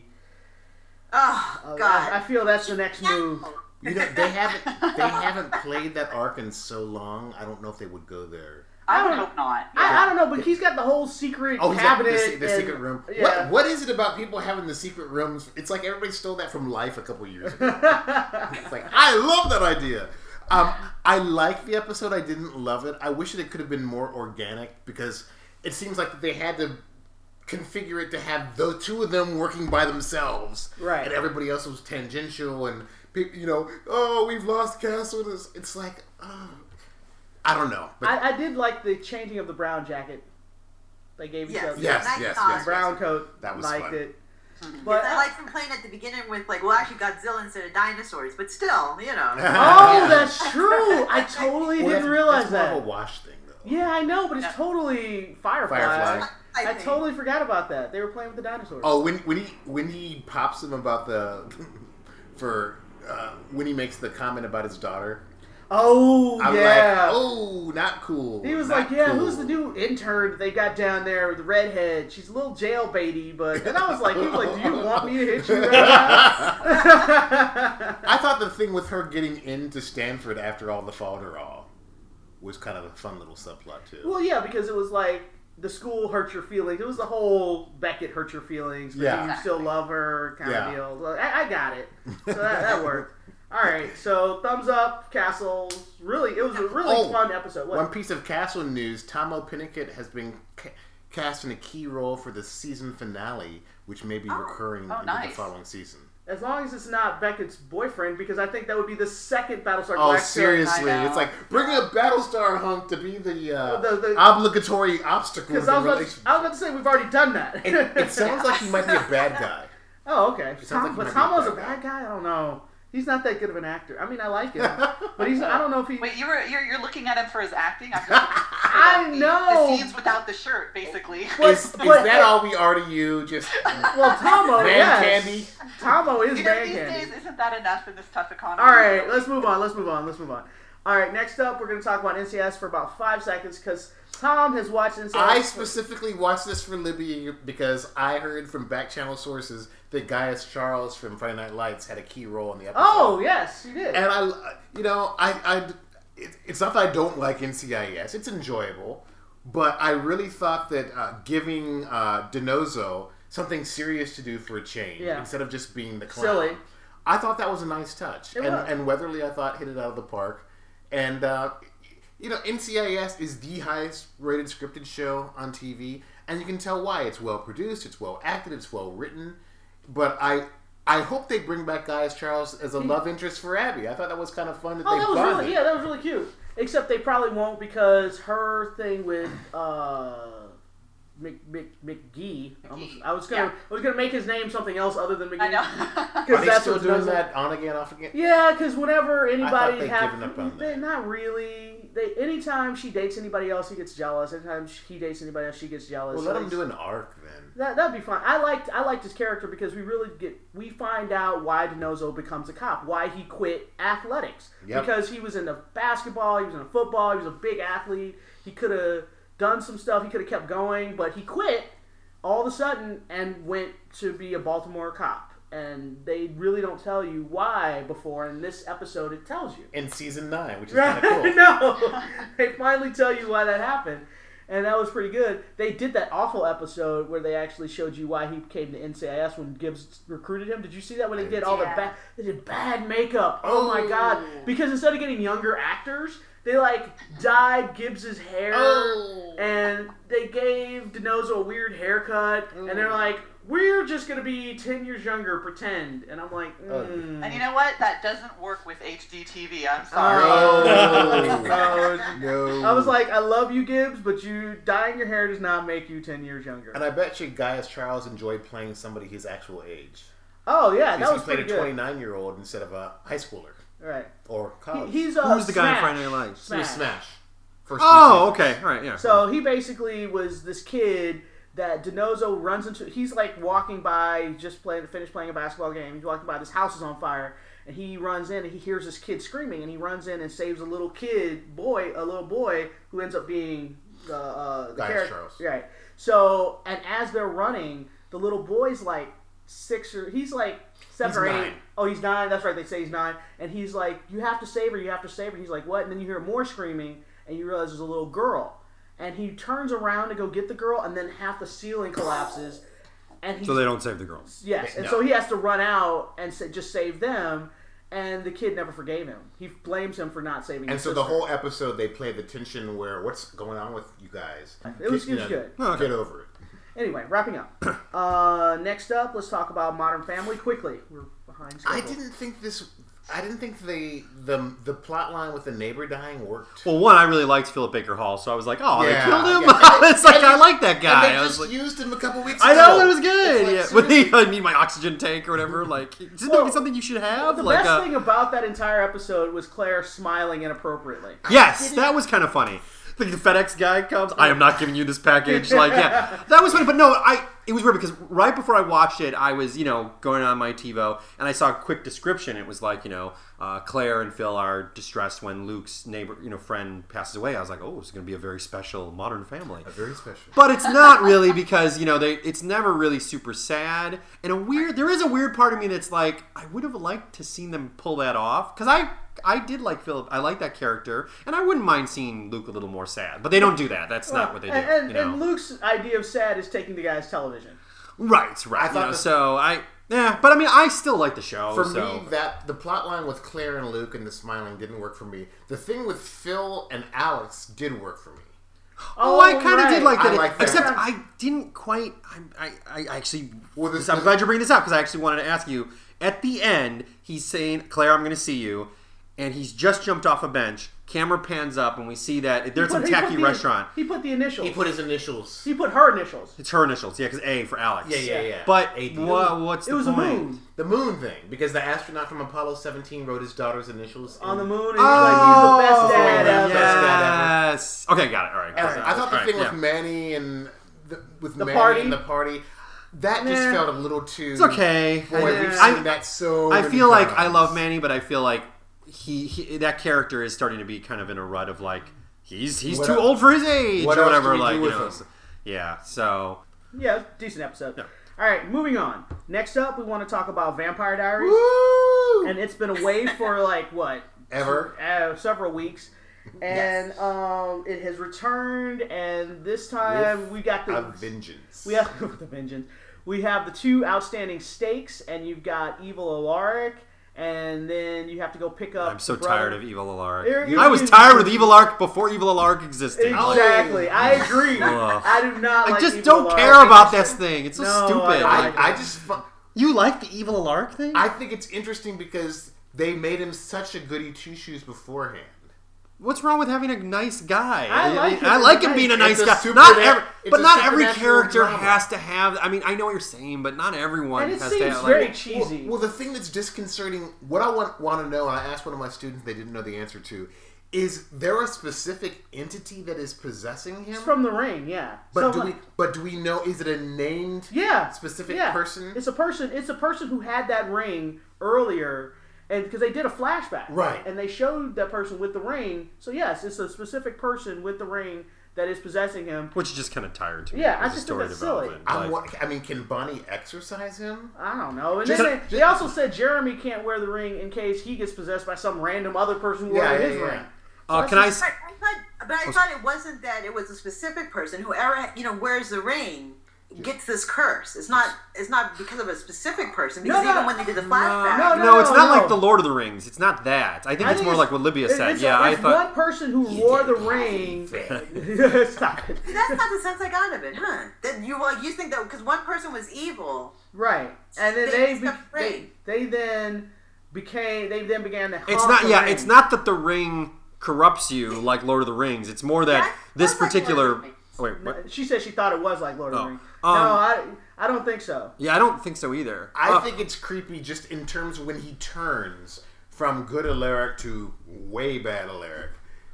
Oh, God. I feel that's the next move. They haven't played that arc in so long. I don't know if they would go there. I would hope not. I don't know, but he's got the whole secret Oh, he's got cabinet. the secret room. Yeah. What is it about people having the secret rooms? It's like everybody stole that from Life a couple years ago. It's like, I love that idea. I like the episode. I didn't love it. I wish it could have been more organic because it seems like they had to configure it to have the two of them working by themselves. Right. And everybody else was tangential and, oh, we've lost Castle. It's like, I don't know. But I did like the changing of the brown jacket. They gave each other yes. brown coat. That was liked fun. it. But I like from playing at the beginning with actually Godzilla instead of dinosaurs, but still, Oh, that's true. I totally didn't realize that's that. more of a wash thing, though. Yeah, I know, but it's totally Firefly. I think. totally forgot about that. They were playing with the dinosaurs. Oh, when he pops him about when he makes the comment about his daughter. Oh, I'm yeah. like, oh, not cool. He was not like, yeah, cool. who's the new intern they got down there with the redhead? She's a little jailbaity, but then I was like, do you want me to hit you right now? I thought the thing with her getting into Stanford after all the Falderall was kind of a fun little subplot too. Well, yeah, because it was like the school hurt your feelings. It was the whole Beckett hurt your feelings, but Yeah. you still love her kind Yeah. of deal. So I got it. So that worked. All right, so thumbs up, Castle. It was a really fun episode. What? One piece of Castle news: Tomo Pinnickett has been cast in a key role for the season finale, which may be recurring into the following season. As long as it's not Beckett's boyfriend, because I think that would be the second Battlestar Galactica. Oh, seriously! It's like bring up Battlestar Hunk to be the obligatory obstacle. Because I was about to say we've already done that. It sounds like he might be a bad guy. Oh, okay. It sounds like he But might be Tomo's a a bad bad guy? I don't know. He's not that good of an actor. I mean, I like him, but he's. I don't know if he. Wait, you're looking at him for his acting? I know. The scenes without the shirt, basically. Is that all we are to you? Just Well, Tomo, man yes. candy. Tomo is These man candy. days, isn't that enough in this tough economy? All right, let's move on. All right, next up, we're going to talk about NCIS for about 5 seconds because Tom has watched NCIS. I specifically watched this for Libby because I heard from back channel sources that Gaius Charles from Friday Night Lights had a key role in the episode. Oh, yes, he did. And it's not that I don't like NCIS. It's enjoyable. But I really thought that giving DiNozzo something serious to do for a change instead of just being the clown. Silly. I thought that was a nice touch. It was. And Weatherly, I thought, hit it out of the park. And, NCIS is the highest rated scripted show on TV. And you can tell why. It's well produced, it's well acted, it's well written. But I hope they bring back Gaius Charles as a love interest for Abby. I thought that was kind of fun that they bonded. That was really cute. Except they probably won't because her thing with McGee. I was gonna make his name something else other than McGee. I know. Are they still doing that on again, off again? Yeah, because whenever anybody they'd given up on that. not really. Anytime she dates anybody else, he gets jealous. Anytime he dates anybody else, she gets jealous. Well, let him do an arc then. That'd be fine. I liked his character because we find out why DiNozzo becomes a cop, why he quit athletics. Yep. Because he was into basketball, he was into football, he was a big athlete. He could have done some stuff, he could have kept going, but he quit all of a sudden and went to be a Baltimore cop. And they really don't tell you why before. In this episode, it tells you. In season 9, which is kind of cool. No, they finally tell you why that happened. And that was pretty good. They did that awful episode where they actually showed you why he came to NCIS when Gibbs recruited him. Did you see that when they did all they did bad makeup? Oh my god! Because instead of getting younger actors, they dyed Gibbs's hair and they gave DiNozzo a weird haircut, and they're like, we're just gonna be 10 years younger, pretend. And I'm like, And you know what? That doesn't work with HD TV. I'm sorry. No. I was like, I love you, Gibbs, but you dyeing your hair does not make you 10 years younger. And I bet you Gaius Charles enjoyed playing somebody his actual age. Oh yeah, that was he played pretty a good. 29-year-old instead of a high schooler. Right. Or college. He's Who's the guy in Smash. Friday Night Lights? He was Smash. First Oh, season. okay. All right, yeah. So he basically was this kid that DiNozzo runs into. He's walking by, finished playing a basketball game. He's walking by, this house is on fire, and he runs in and he hears this kid screaming, and he runs in and saves a little boy who ends up being the character. Charles. Right. So, and as they're running, the little boy's 6 or he's 7 He's or 8. 9. Oh, he's 9. That's right. They say he's 9, and he's like, "You have to save her. You have to save her." And he's like, "What?" And then you hear more screaming, and you realize there's a little girl. and he turns around to go get the girl, and then half the ceiling collapses, and So they don't save the girls. yes, and No. so he has to run out and just save them. And the kid never forgave him. He blames him for not saving And his so sister. the whole episode, they play the tension where what's going on with you guys? It was good. Oh, okay. Get over it. Anyway, wrapping up. Next up, let's talk about Modern Family quickly. We're behind schedule. I didn't think the plot line with the neighbor dying worked. Well, one, I really liked Philip Baker Hall, so I was like, oh, Yeah, they killed him? yeah. It's like, I like that guy. And they I just was like, used him a couple weeks I ago. know, it was good. It's Yeah. like, When he, I need my oxygen tank or whatever, like, isn't that something you should have? The Like, best thing about that entire episode was Claire smiling inappropriately. yes, that was kind of funny. Like the FedEx guy comes, I am not giving you this package. Like, yeah, that was funny. But no, it was weird because right before I watched it, I was, going on my TiVo and I saw a quick description. It was like, Claire and Phil are distressed when Luke's neighbor, friend passes away. I was like, oh, it's going to be a very special Modern Family. very special. But it's not really because, it's never really super sad. And there is a weird part of me that's like, I would have liked to seen them pull that off. Because I did like Philip. I like that character. And I wouldn't mind seeing Luke a little more sad. But they don't do that. That's not what they do. And Luke's idea of sad is taking the guy's television. Right. I thought But I mean, I still like the show. For me, that the plot line with Claire and Luke and the smiling didn't work for me. The thing with Phil and Alex did work for me. Oh, I kind of did like that. I like that. Except I didn't quite. I actually. Well, I'm glad you're bringing this up because I actually wanted to ask you. At the end, he's saying, "Claire, I'm going to see you," and he's just jumped off a bench. Camera pans up, and we see that there's some tacky restaurant. He put the initials. He put his initials. He put her initials. It's her initials, yeah, because A for Alex. Yeah. But AD. what's It the was point? a moon. The moon thing, because the astronaut from Apollo 17 wrote his daughter's initials On the in- moon, and he's the best dad ever. Yes. Okay, got it. All right. And I thought the thing with yeah. Manny and the party? and the party, that just Nah. felt a little too. It's okay. Boy, we've I- seen that so. I many feel like times. I love Manny, but I feel like he that character is starting to be kind of in a rut of like he's What too else- old for his age what or else whatever. do we Like do with him? so- yeah. So Yeah, decent episode. Yeah. All right, moving on. Next up, we want to talk about Vampire Diaries. Woo! And it's been away for like what? Ever. Several weeks. And it has returned, and this time we got a the vengeance. we have with a vengeance. We have the two outstanding stakes, and you've got Evil Alaric, and then you have to go pick up. I'm so the brother. tired of Evil Alaric. You're- I was you- tired with Evil Alaric before Evil Alaric existed. Exactly, I agree. Ugh. I do not. I like just Evil don't Alaric. care about this thing. It's so No, stupid. I- I just. You like the Evil Alaric thing? I think it's interesting because they made him such a goody two shoes beforehand. What's wrong with having a nice guy? I like him I as like a him being a nice- nice it's a guy. Not supernat- every, it's but a not every supernatural character drama. has to have. I mean, I know what you're saying, but not everyone And it has seems to have. very Like, cheesy. Well, the thing that's disconcerting, what I want to know, and I asked one of my students, they didn't know the answer to, is there a specific entity that is possessing him? It's from the Ring, yeah. But So, do we know? Is it a named specific person? It's a person. It's a person who had that ring earlier, and because they did a flashback, Right. And they showed that person with the ring. So yes, it's a specific person with the ring that is possessing him. which is just kind of tired to me. Yeah, I as a just story think that's silly. development. Like, I mean, can Bonnie exorcise him? I don't know. And Just- then they also said Jeremy can't wear the ring in case he gets possessed by some random other person who Yeah, wore yeah, his yeah. ring. can I? I thought it wasn't that it was a specific person. Whoever wears the ring gets this curse. It's not because of a specific person. Because No, even when they did the flashback, No, it's not no. like the Lord of the Rings. It's not that. I think it's more like what Libya said. It's Yeah, I it's thought. one person who wore the ring. Stop it. that's not the sense I got of it, huh? That you think that because one person was evil. Right, and then They got the ring. they then began to. It's haunt not. the Yeah, ring. it's not that the ring corrupts you like Lord of the Rings. It's more that this That's like particular. Lord of the Rings. Oh, wait, what? She said she thought it was like Lord of Oh. the Rings. Um, No, I don't think so. Yeah, I don't think so either. I think it's creepy just in terms of when he turns from good Alaric to way bad Alaric.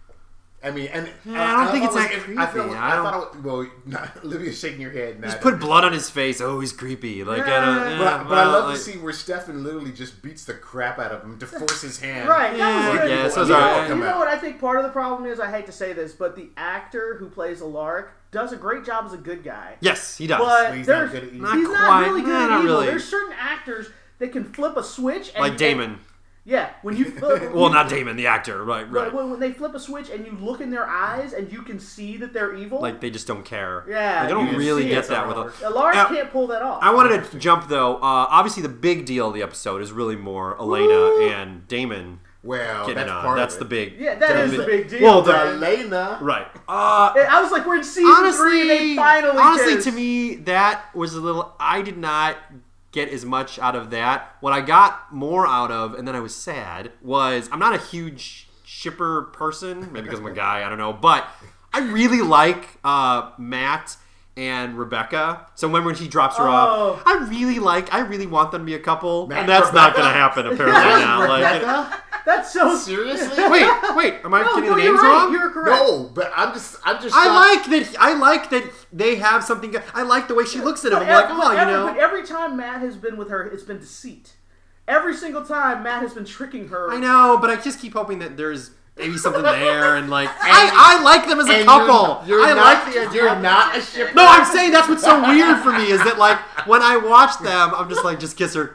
I mean, and I don't think it's that I creepy. thought I don't- it was, well, not, Olivia's shaking your head. Just put blood on his face. Oh, he's creepy. Like, Yeah. I don't, But I love like- to see where Stefan literally just beats the crap out of him to force his hand. Right, Yeah, that was good. yeah, so you it's know, alright. you know what I think part of the problem is? I hate to say this, but the actor who plays Alaric does a great job as a good guy. Yes, he does. But He's not there's, good at evil. Not he's quite. not really good Nah, at not evil. really. There's certain actors that can flip a switch. And, Like Damon. Yeah, when you flip, Well, not Damon, the actor, right? when they flip a switch and you look in their eyes and you can see that they're evil. Like they just don't care. Yeah, Like, I you don't can really see get it. that with. Lars Now, can't pull that off. I wanted to jump though. Obviously, the big deal of the episode is really more Elena and Damon Well, getting that's on. part That's of the it. big. Yeah, that is the big deal. Well, man. Elena. Right. I was like, we're in season 3 and they finally honestly, kiss. to me, that was a little. I did not get as much out of that. What I got more out of, and then I was sad, was I'm not a huge shipper person, maybe because I'm a guy, I don't know, but I really like Matt and Rebecca. So when she drops her off, I really want them to be a couple, Matt and that's and not Rebecca? going to happen apparently now. Rebecca? That's so Seriously? Wait, am I getting the you're names right. wrong? You're correct. No, but I'm just. I like that they have something. I like the way she looks at him. I'm like, But every time Matt has been with her, it's been deceit. Every single time Matt has been tricking her. I know, but I just keep hoping that there's maybe something there, and like I like them as a couple. You're I not, like the idea. You're not a shipper. No, I'm saying that's what's so weird for me is that like when I watch them, I'm just like, just kiss her, like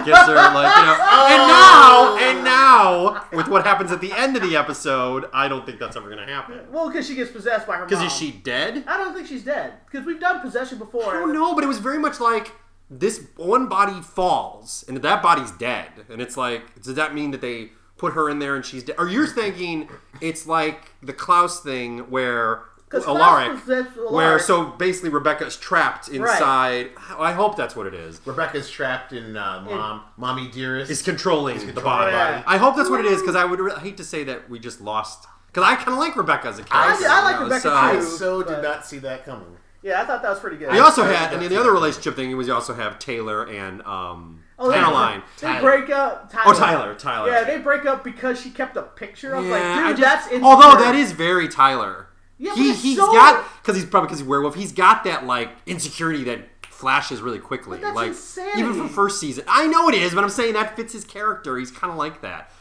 and now with what happens at the end of the episode, I don't think that's ever gonna happen. Well, because she gets possessed by her mom. Because is she dead? I don't think she's dead. Because we've done possession before. I don't know, but it was very much like this one body falls and that body's dead, and it's like, does that mean that they put her in there and she's dead? Or you're thinking it's like the Klaus thing where Alaric, where so basically Rebecca's trapped inside. Right. I hope that's what it is. Rebecca's trapped in Mommy Dearest. Is controlling the body. Yeah. I hope that's what it is, because I would hate to say that we just lost. Because I kind of like Rebecca as a character. I like Rebecca too. I so did not see that coming. Yeah, I thought that was pretty good. We also had, and the other relationship thing was you also have Taylor and Caroline. They break up. Tyler. Yeah, they break up because she kept a picture. I was like, dude, just, that's insecure. although that is very Tyler. Yeah, He's got, because he's werewolf, he's got that like insecurity that flashes really quickly. But that's like insanity. even from first season. I know it is, but I'm saying that fits his character. He's kind of like that.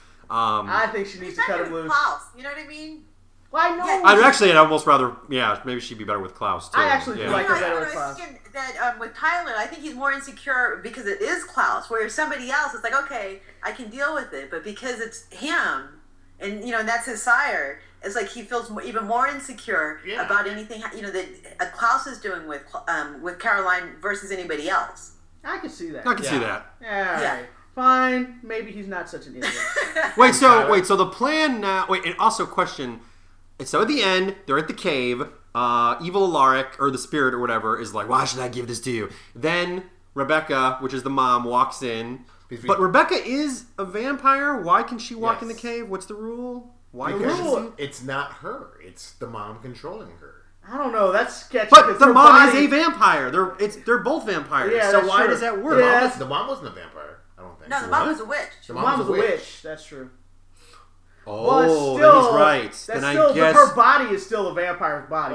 I think she needs to cut him loose. Klaus, you know what I mean? Well, I know. Yeah. I'd almost rather, maybe she'd be better with Klaus too. I actually do like her better with I Klaus. was thinking that with Tyler, I think he's more insecure because it is Klaus. Whereas somebody else, it's like, okay, I can deal with it, but because it's him, and that's his sire, it's like he feels even more insecure about anything that Klaus is doing with Caroline versus anybody else. I can see that. I can see that. Yeah. Right. Fine. Maybe he's not such an idiot. Wait, so the plan now... Wait, and also question... So at the end, they're at the cave. Evil Alaric, or the spirit or whatever, is like, why should I give this to you? Then Rebecca, which is the mom, walks in. But Rebecca is a vampire. Why can she walk in the cave? What's the rule? Why Because it's not her. It's the mom controlling her. I don't know. That's sketchy. But the mom is a vampire. They're both vampires. Yeah, so why does that work? Yeah, The mom wasn't a vampire. I don't think. No, the mom was a witch. The mom was a witch. That's true. Oh, still, that is right. Then I guess her body is still a vampire's body.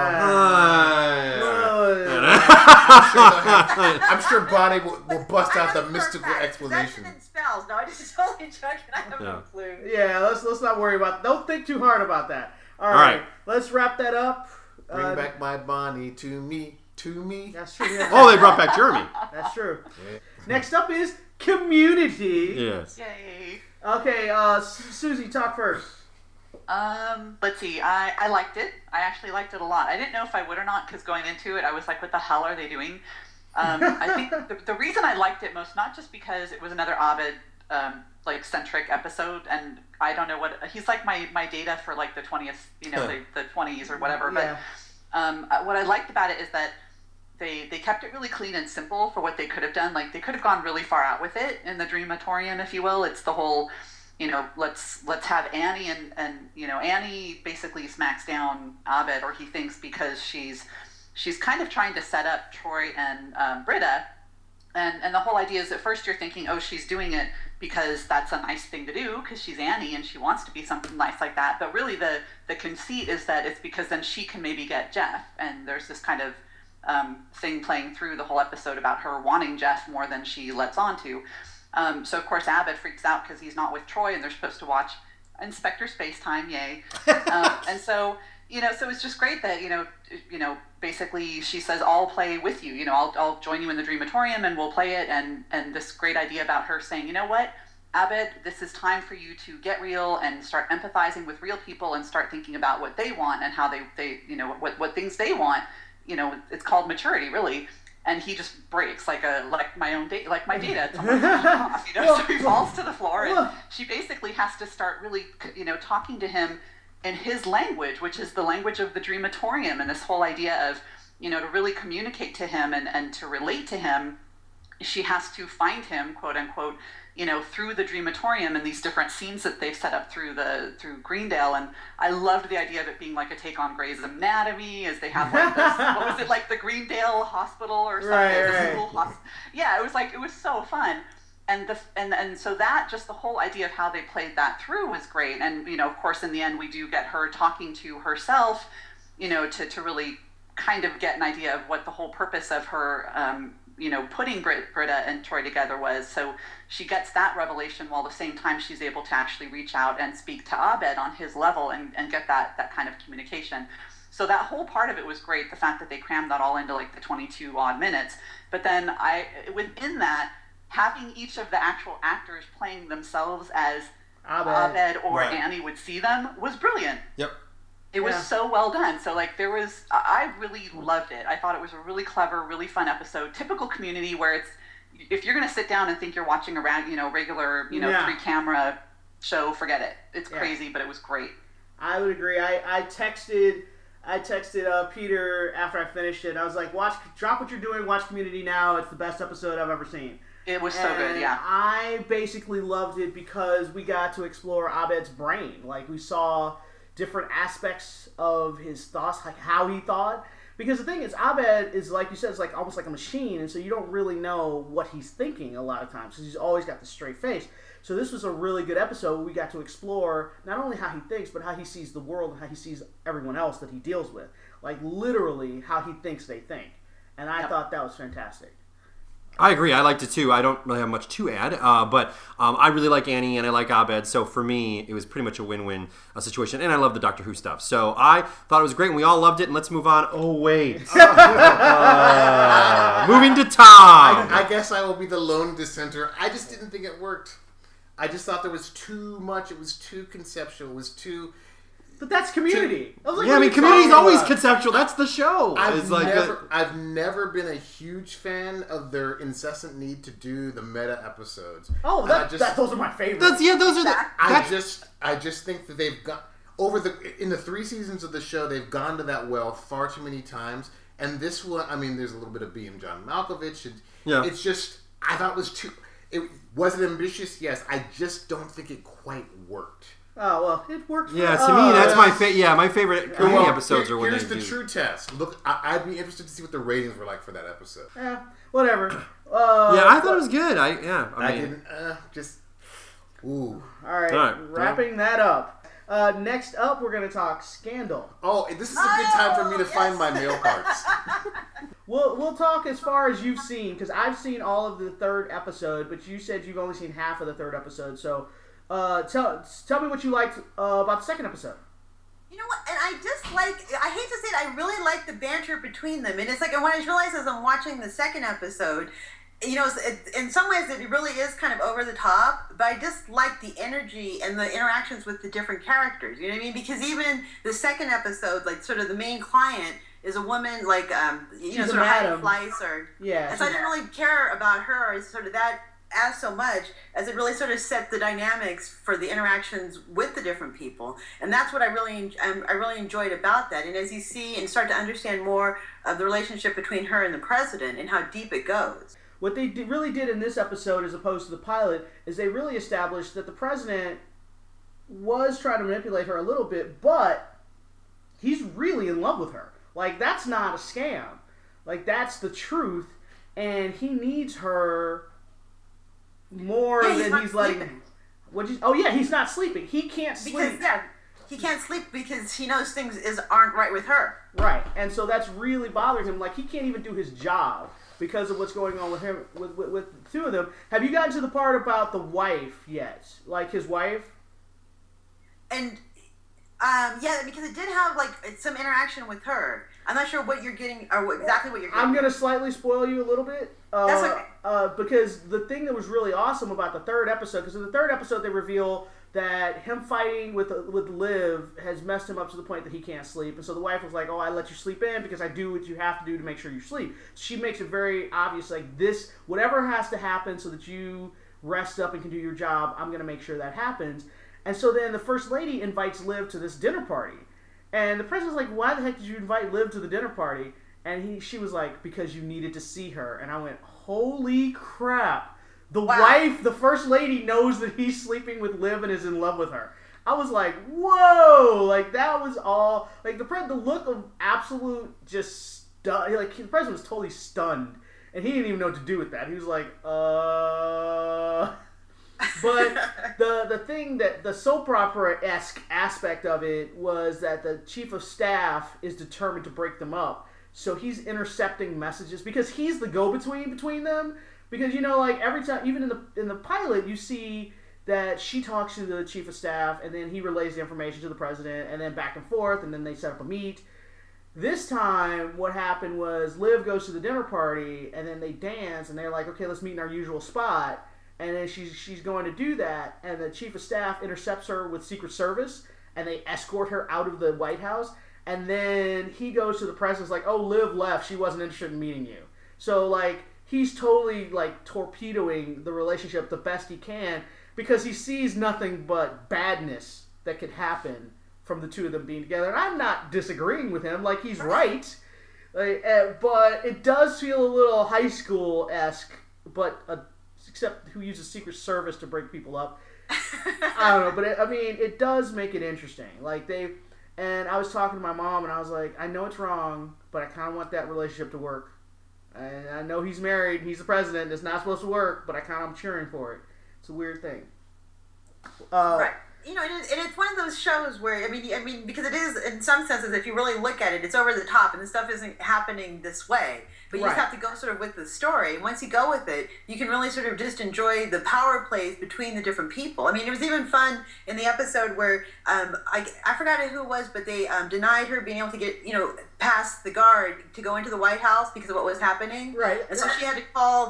I'm sure Bonnie will bust out the mystical explanation. Possession and spells. No, I just totally joking. I have no clue. Yeah, let's not worry about. Don't think too hard about that. All right. Let's wrap that up. Bring back my Bonnie to me. That's true. Yeah. Oh, they brought back Jeremy. That's true. Yeah. Next up is Community. Yes. Yay. Okay, Susie, talk first. Let's see. I liked it. I actually liked it a lot. I didn't know if I would or not, because going into it, I was like, what the hell are they doing? I think the reason I liked it most, not just because it was another Abed centric episode, and I don't know what he's like my data for like the 20th, the 20s or whatever. Yeah. But what I liked about it is that they kept it really clean and simple for what they could have done. Like they could have gone really far out with it in the Dreamatorium, if you will. It's the whole, let's have Annie and Annie basically smacks down Abed, or he thinks, because she's kind of trying to set up Troy and Britta. And the whole idea is at first you're thinking, oh, she's doing it because that's a nice thing to do because she's Annie and she wants to be something nice like that. But really the conceit is that it's because then she can maybe get Jeff. And there's this kind of thing playing through the whole episode about her wanting Jeff more than she lets on to. So, of course, Abed freaks out because he's not with Troy and they're supposed to watch Inspector Spacetime, yay. And so, so it's just great that, basically she says, I'll play with you, I'll join you in the Dreamatorium and we'll play it. And this great idea about her saying, you know what, Abed, this is time for you to get real and start empathizing with real people and start thinking about what they want and how they what things they want. It's called maturity, really. And he just breaks like my data. So he falls to the floor, and she basically has to start really, talking to him in his language, which is the language of the Dreamatorium, and this whole idea of, to really communicate to him and to relate to him, she has to find him, quote unquote, through the Dreamatorium and these different scenes that they've set up through Greendale. And I loved the idea of it being like a take on Grey's Anatomy, as they have like this, what was it, like the Greendale Hospital or something? Right. Yeah, it was so fun. And so that, just the whole idea of how they played that through was great. And, of course, in the end, we do get her talking to herself, to really kind of get an idea of what the whole purpose of her, putting Britta and Troy together was. So she gets that revelation while at the same time she's able to actually reach out and speak to Abed on his level and get that kind of communication. So that whole part of it was great, the fact that they crammed that all into like the 22 odd minutes. But then within that, having each of the actual actors playing themselves as Abed or Annie would see them was brilliant. Yep. It was so well done. So I really loved it. I thought it was a really clever, really fun episode. Typical Community, where if you're going to sit down and think you're watching a regular, 3-camera show, forget it. It's crazy, but it was great. I would agree. I texted Peter after I finished it. I was like, drop what you're doing, watch Community now. It's the best episode I've ever seen. It was so good, yeah. I basically loved it because we got to explore Abed's brain. Like, we saw different aspects of his thoughts, like how he thought. Because the thing is, Abed is, like you said, it's like almost like a machine, and so you don't really know what he's thinking a lot of times, because he's always got the straight face. So this was a really good episode where we got to explore not only how he thinks, but how he sees the world and how he sees everyone else that he deals with. Like, literally how he thinks they think. And I thought that was fantastic. I agree. I liked it too. I don't really have much to add, but I really like Annie and I like Abed. So for me, it was pretty much a win-win situation. And I love the Doctor Who stuff. So I thought it was great, and we all loved it. And let's move on. Oh wait, moving to Tom. I guess I will be the lone dissenter. I just didn't think it worked. I just thought there was too much. It was too conceptual. It was too. But that's Community. Community's always conceptual. That's the show. I've never been a huge fan of their incessant need to do the meta episodes. Oh, those are my favorites. Those are the. I just think that they've got in the 3 seasons of the show, they've gone to that well far too many times. And this one, I mean, there's a little bit of being John Malkovich. It's just, I thought it was too. Was it ambitious? Yes. I just don't think it quite worked. Oh, well, it works. Yeah, to me, that's my favorite Community episodes are when here's the true test. Look, I'd be interested to see what the ratings were like for that episode. Yeah, whatever. I thought it was good. I didn't, ooh. All right, wrapping that up. Next up, we're going to talk Scandal. Oh, this is a good time for me to find my mail cards. We'll talk as far as you've seen, because I've seen all of the 3rd episode, but you said you've only seen half of the 3rd episode, so... tell me what you liked about the 2nd episode. You know what? And I hate to say it, I really like the banter between them. And it's like, and what I realized as I'm watching the 2nd episode, in some ways it really is kind of over the top, but I just like the energy and the interactions with the different characters. You know what I mean? Because even the 2nd episode, like, sort of the main client is a woman, like, sort of Heidi Fleiss, or... Yeah. And so I didn't really care about her, or sort of that, as so much as it really sort of set the dynamics for the interactions with the different people. And that's what I really enjoyed about that. And as you see and start to understand more of the relationship between her and the president and how deep it goes. What they really did in this episode, as opposed to the pilot, is they really established that the president was trying to manipulate her a little bit, but he's really in love with her. Like, that's not a scam. Like, that's the truth. And he needs her more than he's letting. He's not sleeping. He can't sleep. He can't sleep because he knows things aren't right with her. Right, and so that's really bothering him. Like, he can't even do his job because of what's going on with him, with the two of them. Have you gotten to the part about the wife yet? Like, his wife? And because it did have like some interaction with her. I'm not sure what you're getting or exactly what you're getting. I'm gonna slightly spoil you a little bit. That's okay. because the thing that was really awesome about the third episode, because in the third episode they reveal that him fighting with Liv has messed him up to the point that he can't sleep. And so the wife was like, oh, I let you sleep in because I do what you have to do to make sure you sleep. She makes it very obvious, like, this, whatever has to happen so that you rest up and can do your job, I'm going to make sure that happens. And so then the First Lady invites Liv to this dinner party. And the president's like, why the heck did you invite Liv to the dinner party? And she was like, because you needed to see her. And I went, holy crap. The wife, the First Lady, knows that he's sleeping with Liv and is in love with her. I was like, whoa! Like, that was all... Like, the look of absolute just... Like, the president was totally stunned. And he didn't even know what to do with that. He was like, But the thing that... The soap opera-esque aspect of it was that the chief of staff is determined to break them up. So he's intercepting messages because he's the go-between between them. Because, you know, like, every time, even in the pilot, you see that she talks to the chief of staff, and then he relays the information to the president, and then back and forth, and then they set up a meet. This time, what happened was Liv goes to the dinner party, and then they dance, and they're like, okay, let's meet in our usual spot. And then she's going to do that, and the chief of staff intercepts her with Secret Service, and they escort her out of the White House. And then he goes to the president, like, oh, Liv left. She wasn't interested in meeting you. So, like... He's totally, like, torpedoing the relationship the best he can because he sees nothing but badness that could happen from the two of them being together. And I'm not disagreeing with him. Like, he's right. Like, but it does feel a little high school-esque, but except who uses Secret Service to break people up. I don't know. But, it does make it interesting. Like, and I was talking to my mom, and I was like, I know it's wrong, but I kind of want that relationship to work. And I know he's married, and he's the president, it's not supposed to work, but I kind of am cheering for it. It's a weird thing. Right. You know, and it's one of those shows where, I mean, because it is, in some senses, if you really look at it, it's over the top, and the stuff isn't happening this way. But you just have to go sort of with the story. And once you go with it, you can really sort of just enjoy the power plays between the different people. I mean, it was even fun in the episode where, I forgot who it was, but they denied her being able to get, past the guard to go into the White House because of what was happening. Right. And so she had to call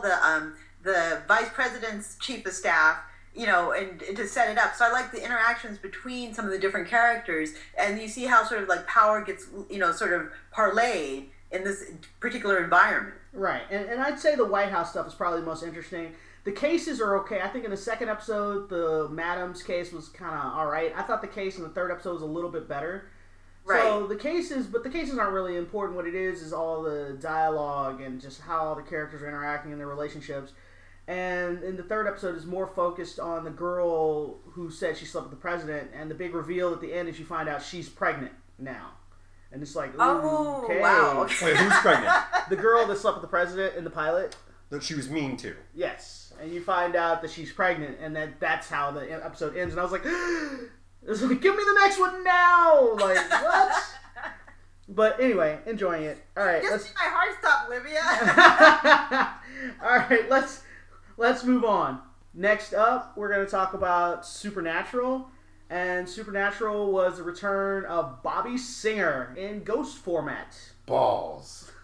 the vice president's chief of staff, and to set it up. So I like the interactions between some of the different characters, and you see how sort of like power gets, sort of parlayed in this particular environment. Right. And I'd say the White House stuff is probably the most interesting. The cases are okay. I think in the second episode, the Madams case was kind of all right. I thought the case in the third episode was a little bit better. Right. So the cases aren't really important. What it is all the dialogue and just how all the characters are interacting in their relationships. And in the third episode is more focused on the girl who said she slept with the president, and the big reveal at the end is you find out she's pregnant now. And it's like, ooh, okay. Wow. Wait, who's pregnant? The girl that slept with the president in the pilot. That she was mean to. Yes. And you find out that she's pregnant, and that's how the episode ends. And I was like, give me the next one now! Like, what? But anyway, enjoying it. All right. Just see my heart stop, Livia. All right, let's move on. Next up, we're going to talk about Supernatural. And Supernatural was the return of Bobby Singer in ghost format. Balls.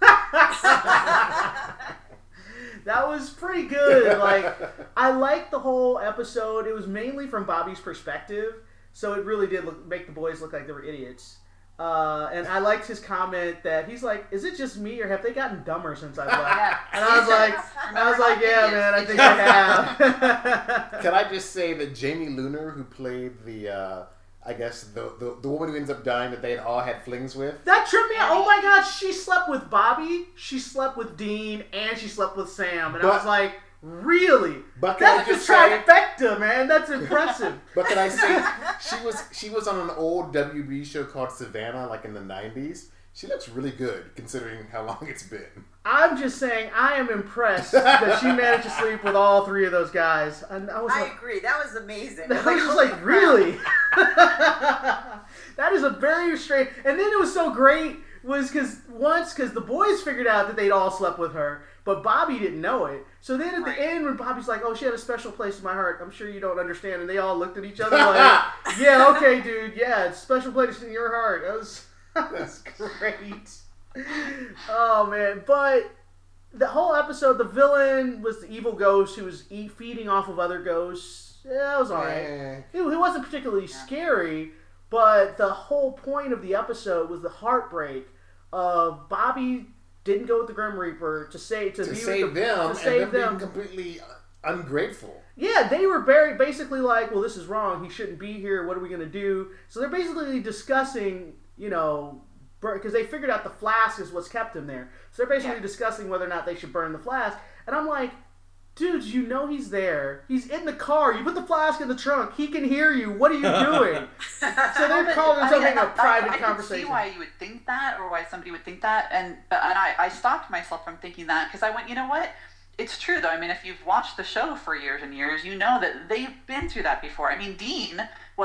That was pretty good. Like, I liked the whole episode. It was mainly from Bobby's perspective, so it really did make the boys look like they were idiots. And I liked his comment that he's like, "Is it just me, or have they gotten dumber since I've left?" Yeah. And I was like, "Yeah, man, I think they have." Can I just say that Jamie Luner, who played the, I guess the woman who ends up dying that they had all had flings with, That tripped me out. Oh my gosh, she slept with Bobby, she slept with Dean, and she slept with Sam. And I was like, really? But can I That's the just say- trifecta, man. That's impressive. But can I say she was on an old WB show called Savannah, like in the 90s. She looks really good considering how long it's been. I'm just saying, I am impressed that she managed to sleep with all three of those guys. And I agree. That was amazing. I was just like, really? That is a very strange. And then it was so great was because the boys figured out that they'd all slept with her, but Bobby didn't know it. So then at the end, when Bobby's like, "Oh, she had a special place in my heart. I'm sure you don't understand," and they all looked at each other like, "Yeah, okay, dude. Yeah, it's a special place in your heart." That was great. Oh man, but the whole episode, the villain was the evil ghost who was feeding off of other ghosts. Yeah, it was alright. He wasn't particularly scary, but the whole point of the episode was the heartbreak of Bobby didn't go with the Grim Reaper to save them, and them being completely ungrateful. Yeah, they were basically like, well, this is wrong. He shouldn't be here. What are we going to do? So they're basically discussing, because they figured out the flask is what's kept him there. So they're basically discussing whether or not they should burn the flask. And I'm like, dude, he's there. He's in the car. You put the flask in the trunk. He can hear you. What are you doing? So they're calling themselves having a private conversation. I can see why you would think that, or why somebody would think that. And I stopped myself from thinking that, because I went, you know what? It's true, though. I mean, if you've watched the show for years and years, you know that they've been through that before. I mean, Dean,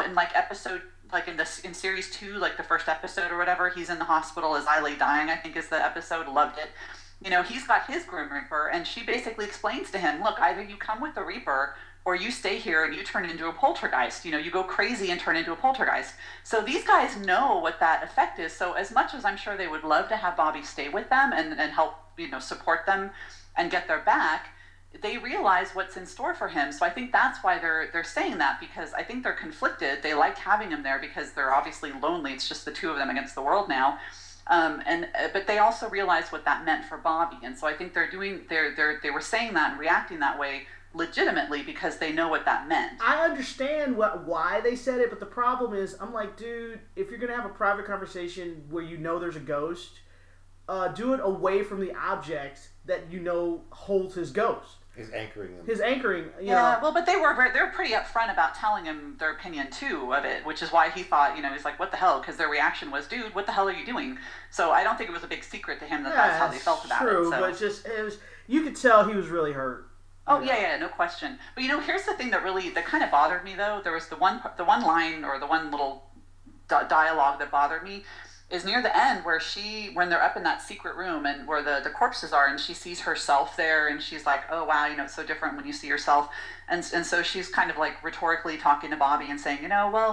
in series 2, like the first episode or whatever, he's in the hospital as I lay dying, I think is the episode. Loved it. He's got his Grim Reaper, and she basically explains to him, look, either you come with the Reaper, or you stay here and you turn into a poltergeist. You go crazy and turn into a poltergeist. So these guys know what that effect is. So as much as I'm sure they would love to have Bobby stay with them and help, support them and get their back, they realize what's in store for him. So I think that's why they're saying that, because I think they're conflicted. They liked having him there because they're obviously lonely. It's just the two of them against the world now. But they also realized what that meant for Bobby, and so I think they were saying that and reacting that way legitimately because they know what that meant. I understand why they said it, but the problem is, I'm like, dude, if you're gonna have a private conversation where there's a ghost, do it away from the object that holds his ghost. His anchoring. Yeah, well, but they were pretty upfront about telling him their opinion too of it, which is why he thought, he's like, what the hell? Because their reaction was, dude, what the hell are you doing? So I don't think it was a big secret to him that's how they felt about it. True, so. But it was, you could tell he was really hurt. Oh yeah, no question. But here's the thing that kind of bothered me though. There was the one line or the one little dialogue that bothered me. Is near the end when they're up in that secret room and where the corpses are, and she sees herself there, and she's like, oh wow, it's so different when you see yourself, and so she's kind of like rhetorically talking to Bobby and saying,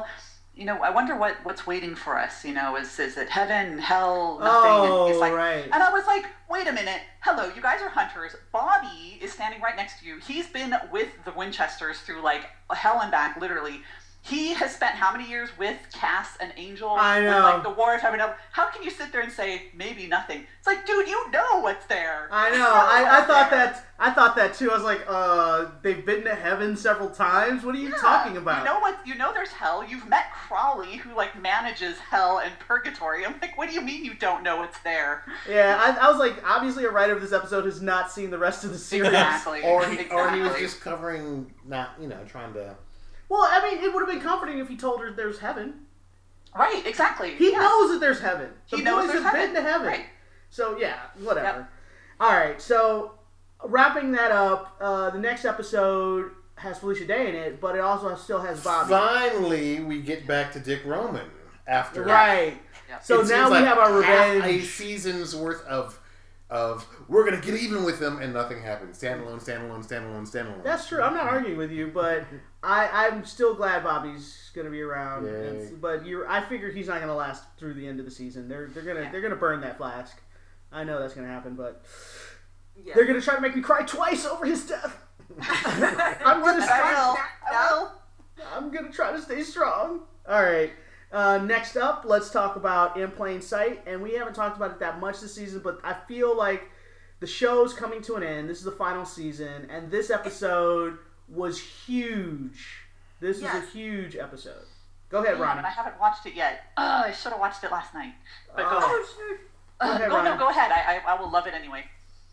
I wonder what's waiting for us, is it heaven, hell, nothing? Oh, and he's like, right. And I was like, wait a minute, hello, you guys are hunters. Bobby is standing right next to you. He's been with the Winchesters through like hell and back, literally. He has spent how many years with Cass and Angel? I know. When, like, the war is having up. How can you sit there and say maybe nothing? It's like, dude, you know what's there. I know. I thought that too. I was like, they've been to heaven several times. What are you talking about? You know there's hell. You've met Crowley, who like manages hell and purgatory. I'm like, what do you mean you don't know what's there? Yeah, I was like, obviously a writer of this episode has not seen the rest of the series. Exactly. Or he was just covering, trying to. Well, I mean, it would have been comforting if he told her there's heaven. Right, exactly. He knows that there's heaven. The he knows boys there's have heaven. been to heaven. Right. So, yeah, whatever. Yep. All right, so wrapping that up, the next episode has Felicia Day in it, but it also still has Bobby. Finally, we get back to Dick Roman after. Right. Yep. So now we have our revenge. Half a season's worth of we're going to get even with them, and nothing happens. Standalone. That's true. I'm not arguing with you, but I'm still glad Bobby's going to be around. But I figured he's not going to last through the end of the season. They're gonna burn that flask. I know that's going to happen, but they're going to try to make me cry twice over his death. I'm going to I'm going to try to stay strong. All right. Next up, let's talk about In Plain Sight, and we haven't talked about it that much this season, but I feel like the show's coming to an end. This is the final season, and this episode was huge. This is a huge episode. Go ahead, Ronnie. I haven't watched it yet. I should have watched it last night. But go ahead. Go ahead. I will love it anyway.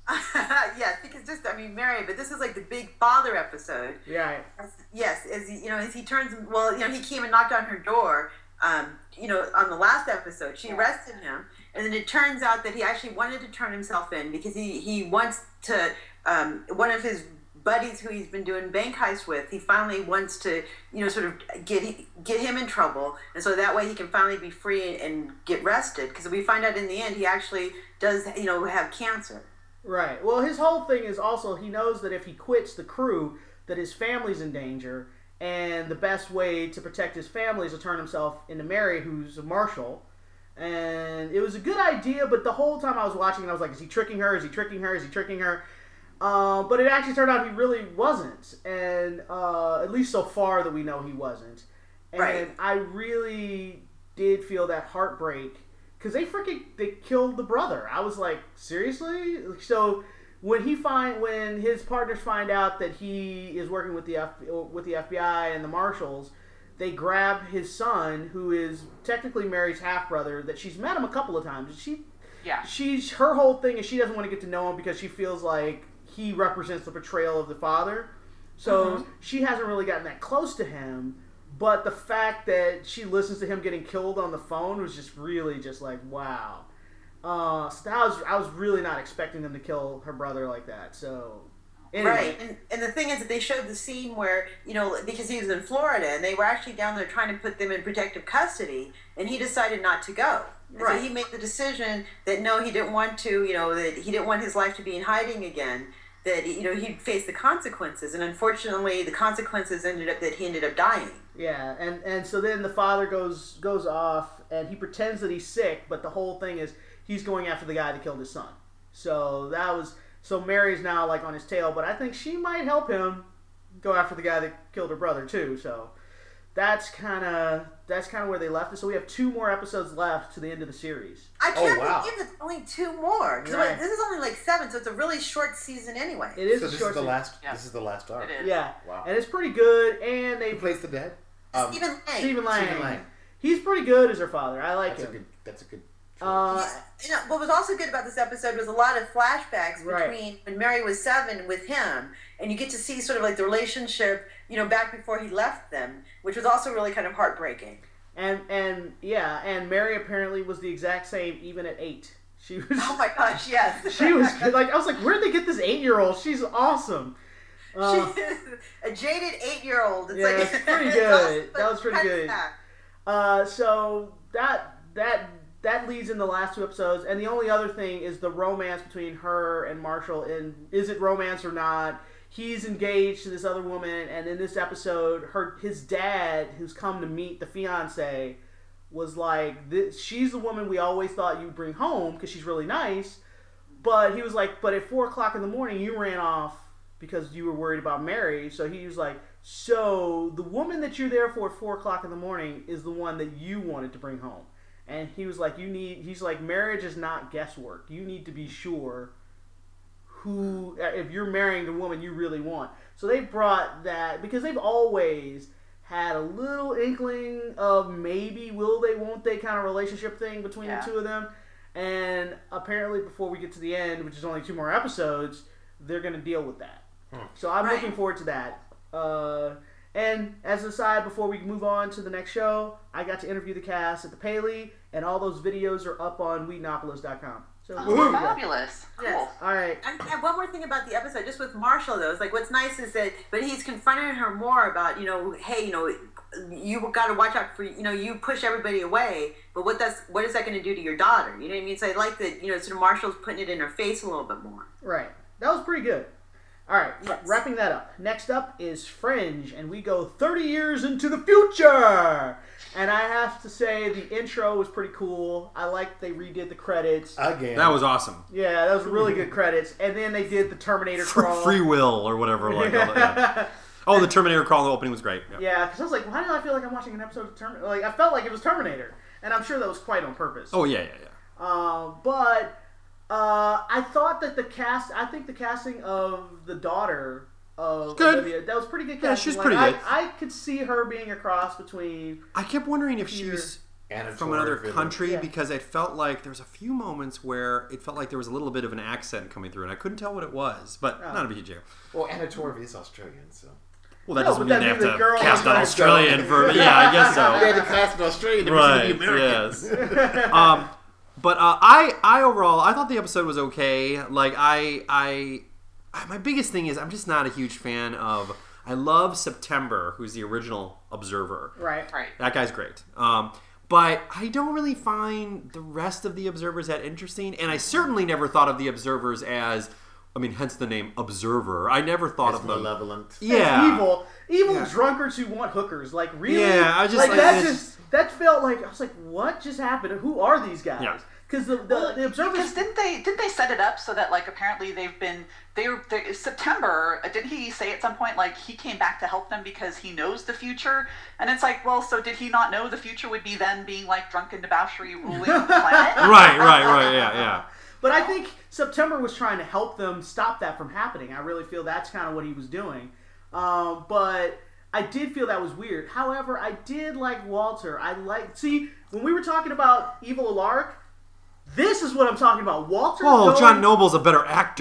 Because Mary, but this is like the big father episode. Yeah. Yes, as he turns, he came and knocked on her door. On the last episode, she arrested him, and then it turns out that he actually wanted to turn himself in because he wants to, one of his buddies who he's been doing bank heists with, he finally wants to, sort of get him in trouble, and so that way he can finally be free and get arrested, because we find out in the end he actually does, have cancer. Right. Well, his whole thing is also he knows that if he quits the crew, that his family's in danger. And the best way to protect his family is to turn himself into Mary, who's a marshal. And it was a good idea, but the whole time I was watching it, I was like, is he tricking her? Is he tricking her? Is he tricking her? But it actually turned out he really wasn't. And at least so far that we know he wasn't. And Right. I really did feel that heartbreak. Because they killed the brother. I was like, seriously? So when his partners find out that he is working with the FBI and the marshals, they grab his son, who is technically Mary's half brother. That she's met him a couple of times. Her whole thing is she doesn't want to get to know him because she feels like he represents the betrayal of the father. So she hasn't really gotten that close to him. But the fact that she listens to him getting killed on the phone was just really just like, wow. So I was really not expecting them to kill her brother like that. So anyway. Right, and the thing is that they showed the scene where, because he was in Florida and they were actually down there trying to put them in protective custody, and he decided not to go. And Right. so he made the decision that no, he didn't want to, that he didn't want his life to be in hiding again, that, he'd face the consequences. And unfortunately, the consequences ended up that he ended up dying. Yeah, and so then the father goes off and he pretends that he's sick, but the whole thing is he's going after the guy that killed his son. So Mary's now like on his tail, but I think she might help him go after the guy that killed her brother too. So that's kind of where they left it. So we have 2 more episodes left to the end of the series. I can't wow. believe it's only 2 more. Because Right. this is only like 7, so it's a really short season anyway. It is So a this short is the series. last. Yeah. This is the last arc. It is. Yeah, Wow. and it's pretty good. And they Who plays the dad? Stephen Lang. Stephen Lang. Stephen Lang. He's pretty good as her father. I like him. That's a good. What was also good about this episode was a lot of flashbacks Right. between when Mary was 7 with him, and you get to see sort of like the relationship, back before he left them, which was also really kind of heartbreaking. And Mary apparently was the exact same even at 8. She was. Oh my gosh, yes. She was like, I was like, where'd they get this 8-year-old? She's awesome. She is a jaded 8-year-old. It's Yeah, like, it's pretty it's good. awesome, That was pretty kind of good. sad. So that leads in the last 2 episodes, and the only other thing is the romance between her and Marshall. And is it romance or not? He's engaged to this other woman, and in this episode, his dad, who's come to meet the fiance, was like, she's the woman we always thought you'd bring home because she's really nice. But he was like, but at 4 o'clock in the morning, you ran off because you were worried about Mary. So he was like, so the woman that you're there for at 4 o'clock in the morning is the one that you wanted to bring home. And he was like, he's like, marriage is not guesswork. You need to be sure if you're marrying the woman you really want. So they brought that because they've always had a little inkling of maybe will they, won't they kind of relationship thing between the 2 of them. And apparently before we get to the end, which is only 2 more episodes, they're going to deal with that. So I'm looking forward to that. And as an aside, before we move on to the next show, I got to interview the cast at the Paley, and all those videos are up on Wheatonpolis.com. So there you go. Fabulous. Cool. Yes. All right. And one more thing about the episode, just with Marshall though, it's like what's nice is that, but he's confronting her more about, hey, you got to watch out for, you push everybody away, but what is that going to do to your daughter? You know what I mean? So I like that, sort of Marshall's putting it in her face a little bit more. Right. That was pretty good. All right, Yes. wrapping that up. Next up is Fringe, and we go 30 years into the future. And I have to say, the intro was pretty cool. I liked they redid the credits. Again. That was awesome. Yeah, that was really good credits. And then they did the Terminator crawl. Free will or whatever. All that. Oh, the Terminator crawl in the opening was great. Yeah, because I was like, why do I feel like I'm watching an episode of Terminator? Like, I felt like it was Terminator. And I'm sure that was quite on purpose. Oh, yeah. But I thought that the casting of the daughter of Good. Olivia, that was pretty good Yeah, casting. she's pretty good. I could see her being a cross between... I kept wondering if Peter. she's Anna from Torv another and- country Yeah. because it felt like there was a few moments where it felt like there was a little bit of an accent coming through, and I couldn't tell what it was, but not a big deal. Well, Anna Torv is Australian, so. Well, that No, doesn't but mean that they have means the to girl cast is an not Australian for... Yeah, I guess so. They had to cast an Australian. Right, To be American. yes. But I overall, I thought the episode was okay. Like, my biggest thing is I'm just not a huge fan of... I love September, who's the original Observer. Right. Right. That guy's great. But I don't really find the rest of the Observers that interesting, and I certainly never thought of the Observers as I mean, hence the name Observer. I never thought It's of them. malevolent. Yeah. Evil Yeah. drunkards who want hookers. Like, really? Yeah, I just, like like, that. it's- That felt like I was like, what just happened? Who are these guys? Yeah. Because the observers. Because didn't they set it up so that like apparently they were September? Didn't he say at some point like he came back to help them because he knows the future? And it's like, well, so did he not know the future would be them being like drunken debauchery ruling the planet? Right, yeah. But I think September was trying to help them stop that from happening. I really feel that's kind of what he was doing. But I did feel that was weird. However, I did like Walter. See, when we were talking about Evil Alaric, this is what I'm talking about. Walter. John Noble's a better actor.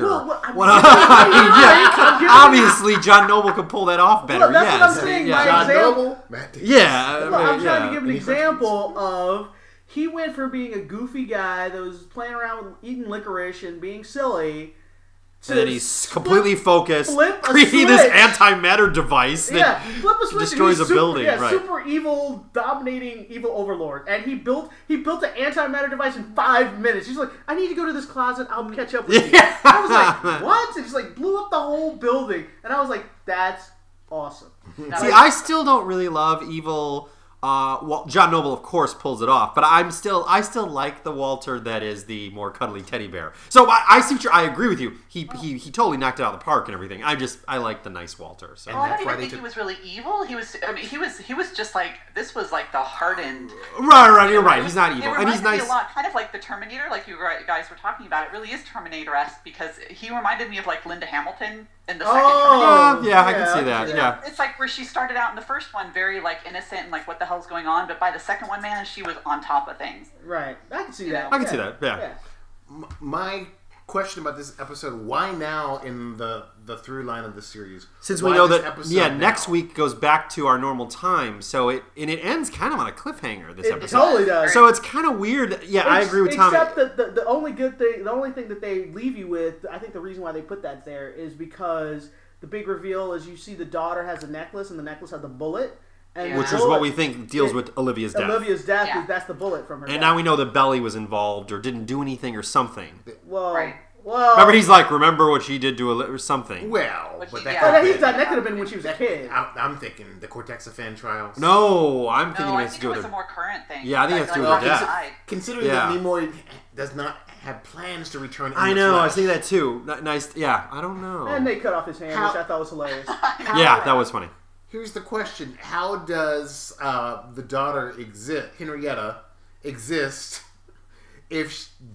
I'm giving Obviously, John Noble could pull that off better. Well, that's yes. what I'm saying. Yeah. My John example. Noble, Matt Damon. Yeah. Well, I'm trying to give an Any example of he went from being a goofy guy that was playing around with eating licorice and being silly to And then he's completely focused, flip a creating this switch. antimatter device that flip a switch and destroys he's a building. super, right. super evil, dominating evil overlord. And he built an antimatter device in 5 minutes. He's like, I need to go to this closet. I'll catch up with you. Yeah. I was like, what? And just like blew up the whole building. And I was like, that's awesome. See, I still don't really love evil. John Noble, of course, pulls it off, but I still like the Walter that is the more cuddly teddy bear. So I agree with you. He totally knocked it out of the park and everything. I like the nice Walter. So. Well, I that's don't why even they think he was really evil. He was just like this was like the hardened. Right. You're right. He's not evil, It and he's reminded nice. me a lot, kind of like the Terminator, like you guys were talking about. It really is Terminator-esque because he reminded me of like Linda Hamilton in the second Terminator. Yeah, I can see that. Yeah. It's like where she started out in the first one very like innocent and like what the hell's going on, but by the second one, man, she was on top of things. Right. I can see that. I can see that. Yeah. My question about this episode: why now in the through line of the series? Since Why we know this that, episode yeah, now? next week goes back to our normal time, so it ends kind of on a cliffhanger. This It episode, totally does. so it's kind of weird. Yeah, I agree with Tom. Except that the only thing that they leave you with, I think the reason why they put that there is because the big reveal is you see the daughter has a necklace and the necklace has a bullet. And Which the is what bullet- we think deals with Olivia's death. Olivia Yeah. that's the bullet from her. And death. now we know that Belly was involved or didn't do anything or something. Well, Right. Remember, he's like, remember what she did to or something. Well, Which but he- that yeah. could Oh, have he's been- done. That could have been when she was a that- kid. I'm thinking the Cortexiphan trials. No, I'm thinking No, it I has to think do it with was a her. more current thing. Yeah, I think it has to do with Like, her death. outside. Considering Yeah. that Nimoy does not have plans to return. In I the know, I flesh. was thinking that too. Nice, yeah, I don't know. And they cut off his hand, How- which I thought was hilarious. Yeah, that was funny. Here's the question: how does the daughter Henrietta exist if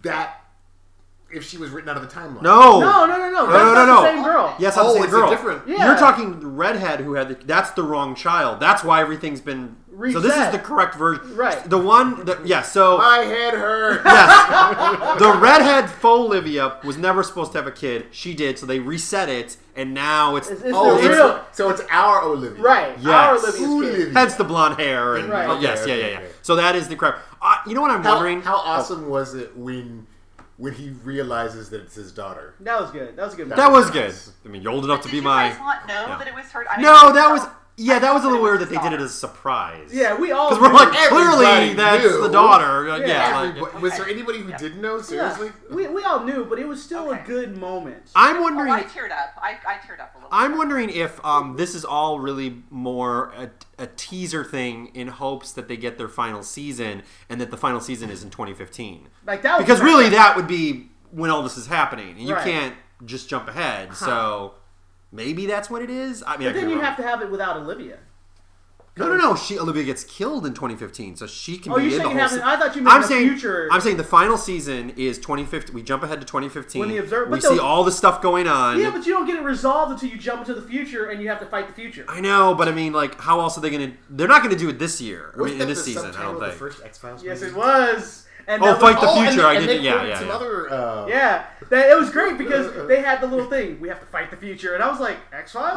she was written out of the timeline? No. No. That's not the same girl. Yes, I'm Oh, saying it's a girl. different- Yeah. You're talking the redhead who had that's the wrong child. That's why everything's been. So this is Reset. the correct version. Right. The one that so My head hurts. yes, the redhead faux Olivia was never supposed to have a kid. She did, so they reset it, and now it's It's Oh, the it's real. so it's our Olivia. Right. Yes. Our Olivia's kid. Olivia. hence the blonde hair and Right. yes, Okay, yeah. okay. So that is the correct. You know what I'm wondering? How awesome was it when he realizes that it's his daughter? That was good. That was a good. That was good. Nice. I mean, you're old enough to Did be you my. guys not know yeah. that it was her? I mean, No, I that was felt- yeah, that was a I little thought weird it that was they did it his as a surprise. Yeah, we all. because we're like Everybody clearly that's knew. the daughter. Yeah. Yeah, like, Everybody- was there anybody who didn't know? Yeah, Seriously? we all knew, but it was still Okay. a good moment. I'm Oh, wondering. I teared up. I teared up a little. I'm wondering if this is all really more a teaser thing in hopes that they get their final season and that the final season is in 2015. Like that was Because really, that would be when all this is happening, and you Right. can't just jump ahead. So maybe that's what it is. I mean, I But then could be you wrong. have to have it without Olivia. No. Olivia gets killed in 2015, so she can Oh, be you're in the saying whole. I thought you meant I'm the saying future. I'm saying the final season is 2015. We jump ahead to 2015. When the observer- we but see the- all the stuff going on. Yeah, but you don't get it resolved until you jump into the future and you have to fight the future. I know, but I mean, like, how else are they going to? They're not going to do it this year. I Wasn't mean, in that this the season, I subtitle don't of think. the first X-Files Yes, movie? it was. And Oh, that fight was, the future. I and didn't. they Yeah, quoted yeah, some yeah. other. Yeah, it was great because they had the little thing. We have to fight the future, and I was like, X-Files.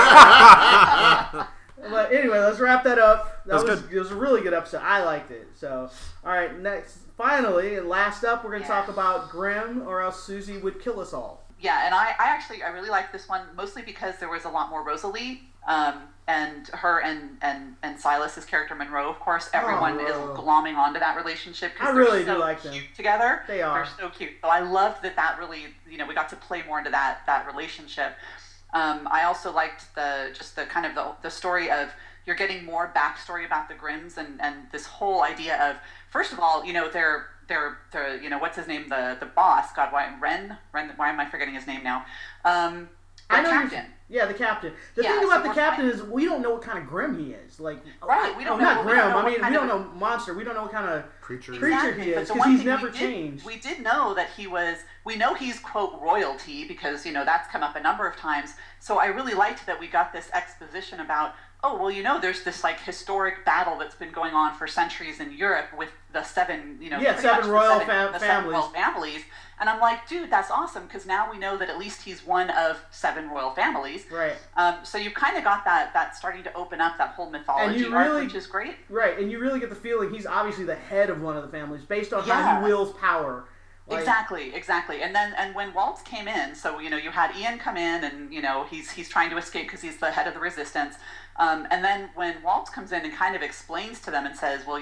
Yeah. But anyway, let's wrap that up. That was good. It was a really good episode. I liked it. So, all right, next, finally, and last up, we're going to talk about Grimm, or else Susie would kill us all. Yeah, and I really liked this one mostly because there was a lot more Rosalie. and her and Silas's character Monroe, of course, everyone is glomming onto that relationship I because really they're do so like them. cute together. They are. They're so cute. So I loved that really, we got to play more into that relationship. I also liked the kind of the story of you're getting more backstory about the Grimms and this whole idea of, first of all, they're what's his name, the boss, God, Ren, why am I forgetting his name now? The captain. Yeah, the captain. The thing about the captain is we don't know what kind of Grimm he is. Like, right, we don't know. Not Grimm. I mean, we don't know monster. We don't know what kind of creature he is because he's never changed. We did know that we know he's, quote, royalty because, that's come up a number of times. So I really liked that we got this exposition about, there's this like historic battle that's been going on for centuries in Europe with the seven royal families. And I'm like, dude, that's awesome because now we know that at least he's one of 7 royal families. Right. So you kind of got that starting to open up that whole mythology arc, which is great. Right, and you really get the feeling he's obviously the head of one of the families based on how he wields power. Like, exactly. And when Waltz came in, so you had Ian come in, and he's trying to escape because he's the head of the resistance. And then when Waltz comes in and kind of explains to them and says, well,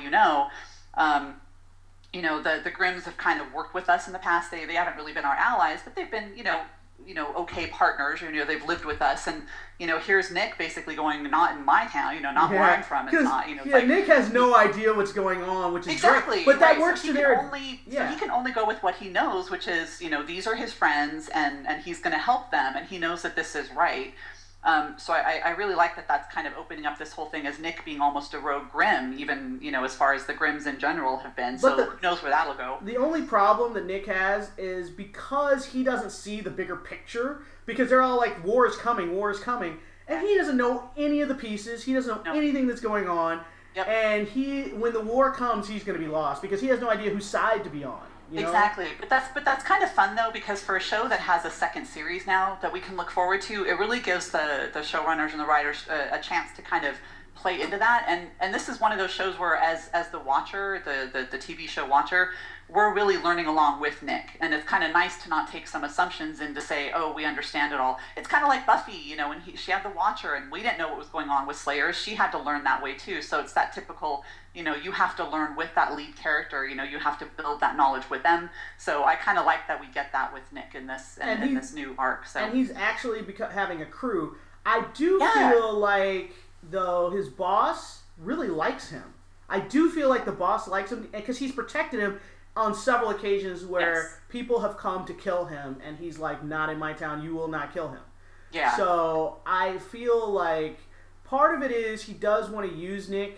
the Grimms have kind of worked with us in the past. They haven't really been our allies, but they've been okay partners. They've lived with us, and here's Nick basically going, not in my town, not where I'm from. It's not, Nick has no idea what's going on, which is great. But that works so to their. So he can only go with what he knows, which is these are his friends, and he's going to help them, and he knows that this is right. So I really like that that's kind of opening up this whole thing as Nick being almost a rogue Grimm, even, as far as the Grimms in general have been. So who knows where that'll go. The only problem that Nick has is because he doesn't see the bigger picture, because they're all like, war is coming, and he doesn't know any of the pieces. He doesn't know anything that's going on. Yep. And when the war comes, he's going to be lost because he has no idea whose side to be on. Exactly, but that's kind of fun though, because for a show that has a second series now that we can look forward to, it really gives the showrunners and the writers a chance to kind of play into that. And this is one of those shows where as the watcher, the TV show watcher, we're really learning along with Nick, and it's kind of nice to not take some assumptions and to say, oh, we understand it all. It's kind of like Buffy, when she had the Watcher and we didn't know what was going on with Slayers. She had to learn that way too. So it's that typical, you have to learn with that lead character. You have to build that knowledge with them. So I kind of like that we get that with Nick in this in this new arc. So. And he's actually having a crew. I do feel like though his boss really likes him. I do feel like the boss likes him because he's protected him on several occasions where people have come to kill him, and he's like, not in my town, you will not kill him. Yeah. So I feel like part of it is he does want to use Nick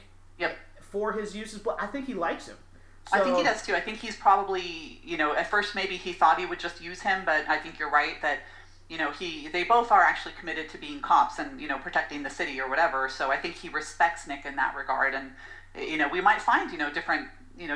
for his uses, but I think he likes him. So, I think he does too. I think he's probably, at first maybe he thought he would just use him, but I think you're right that, they both are actually committed to being cops and, protecting the city or whatever. So I think he respects Nick in that regard. And, we might find, different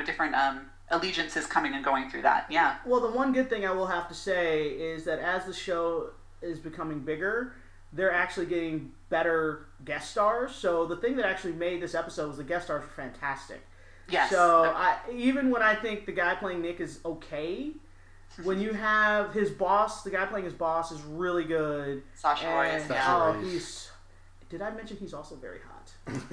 allegiances coming and going through that. Yeah. Well, the one good thing I will have to say is that as the show is becoming bigger, they're actually getting better guest stars. So the thing that actually made this episode was the guest stars were fantastic. Yes. So even when I think the guy playing Nick is okay, when you have his boss, the guy playing his boss is really good. Sasha Roy. Did I mention he's also very hot?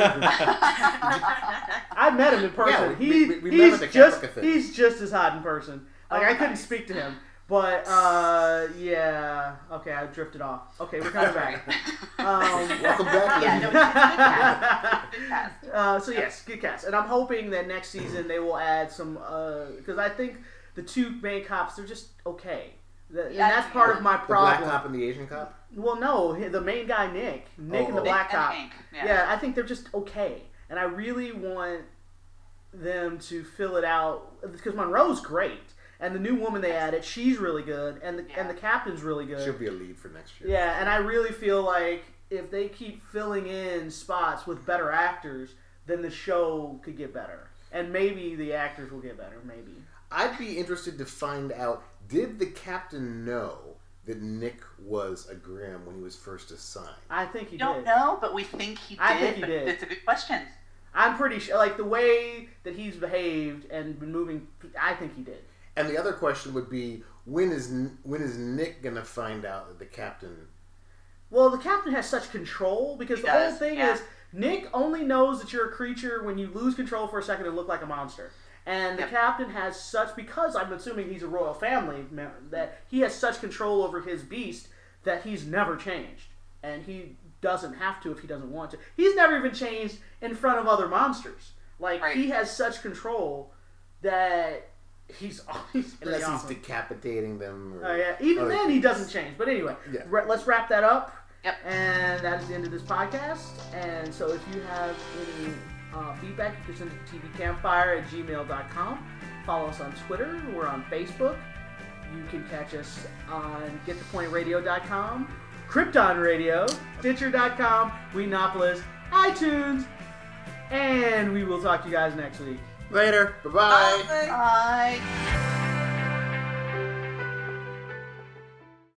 I met him in person. Yeah, he's just as hot in person. Like I couldn't speak to him, but yeah. Okay, I drifted off. Okay, we're coming back. Welcome back. Good cast. So yes, good cast, and I'm hoping that next season they will add some because I think the two main cops they're just okay. And that's part of my problem. The black cop and the Asian cop? Well, no, the main guy, Nick and the black cop. Yeah, I think they're just okay. And I really want them to fill it out because Monroe's great. And the new woman they added, she's really good. And the captain's really good. She'll be a lead for next year. Yeah, and I really feel like if they keep filling in spots with better actors, then the show could get better. And maybe the actors will get better, maybe. I'd be interested to find out, did the captain know that Nick was a Grimm when he was first assigned? I think he did. Don't know, but we think he did. I think he did. It's a good question. I'm pretty sure, like the way that he's behaved and been moving, I think he did. And the other question would be, when is Nick going to find out that the captain Well, the captain has such control because the whole thing is Nick only knows that you're a creature when you lose control for a second and look like a monster. And the captain has such, because I'm assuming he's a royal family, that he has such control over his beast that he's never changed. And he doesn't have to if he doesn't want to. He's never even changed in front of other monsters. Like, he has such control that he's always unless he's decapitating them. Even then he doesn't change. But anyway, let's wrap that up. Yep. And that is the end of this podcast. And so if you have any feedback, you can send it to tvcampfire@gmail.com. Follow us on Twitter. We're on Facebook. You can catch us on getthepointradio.com, Krypton Radio, Stitcher.com, Weenopolis, iTunes, and we will talk to you guys next week. Later. Bye-bye. Bye.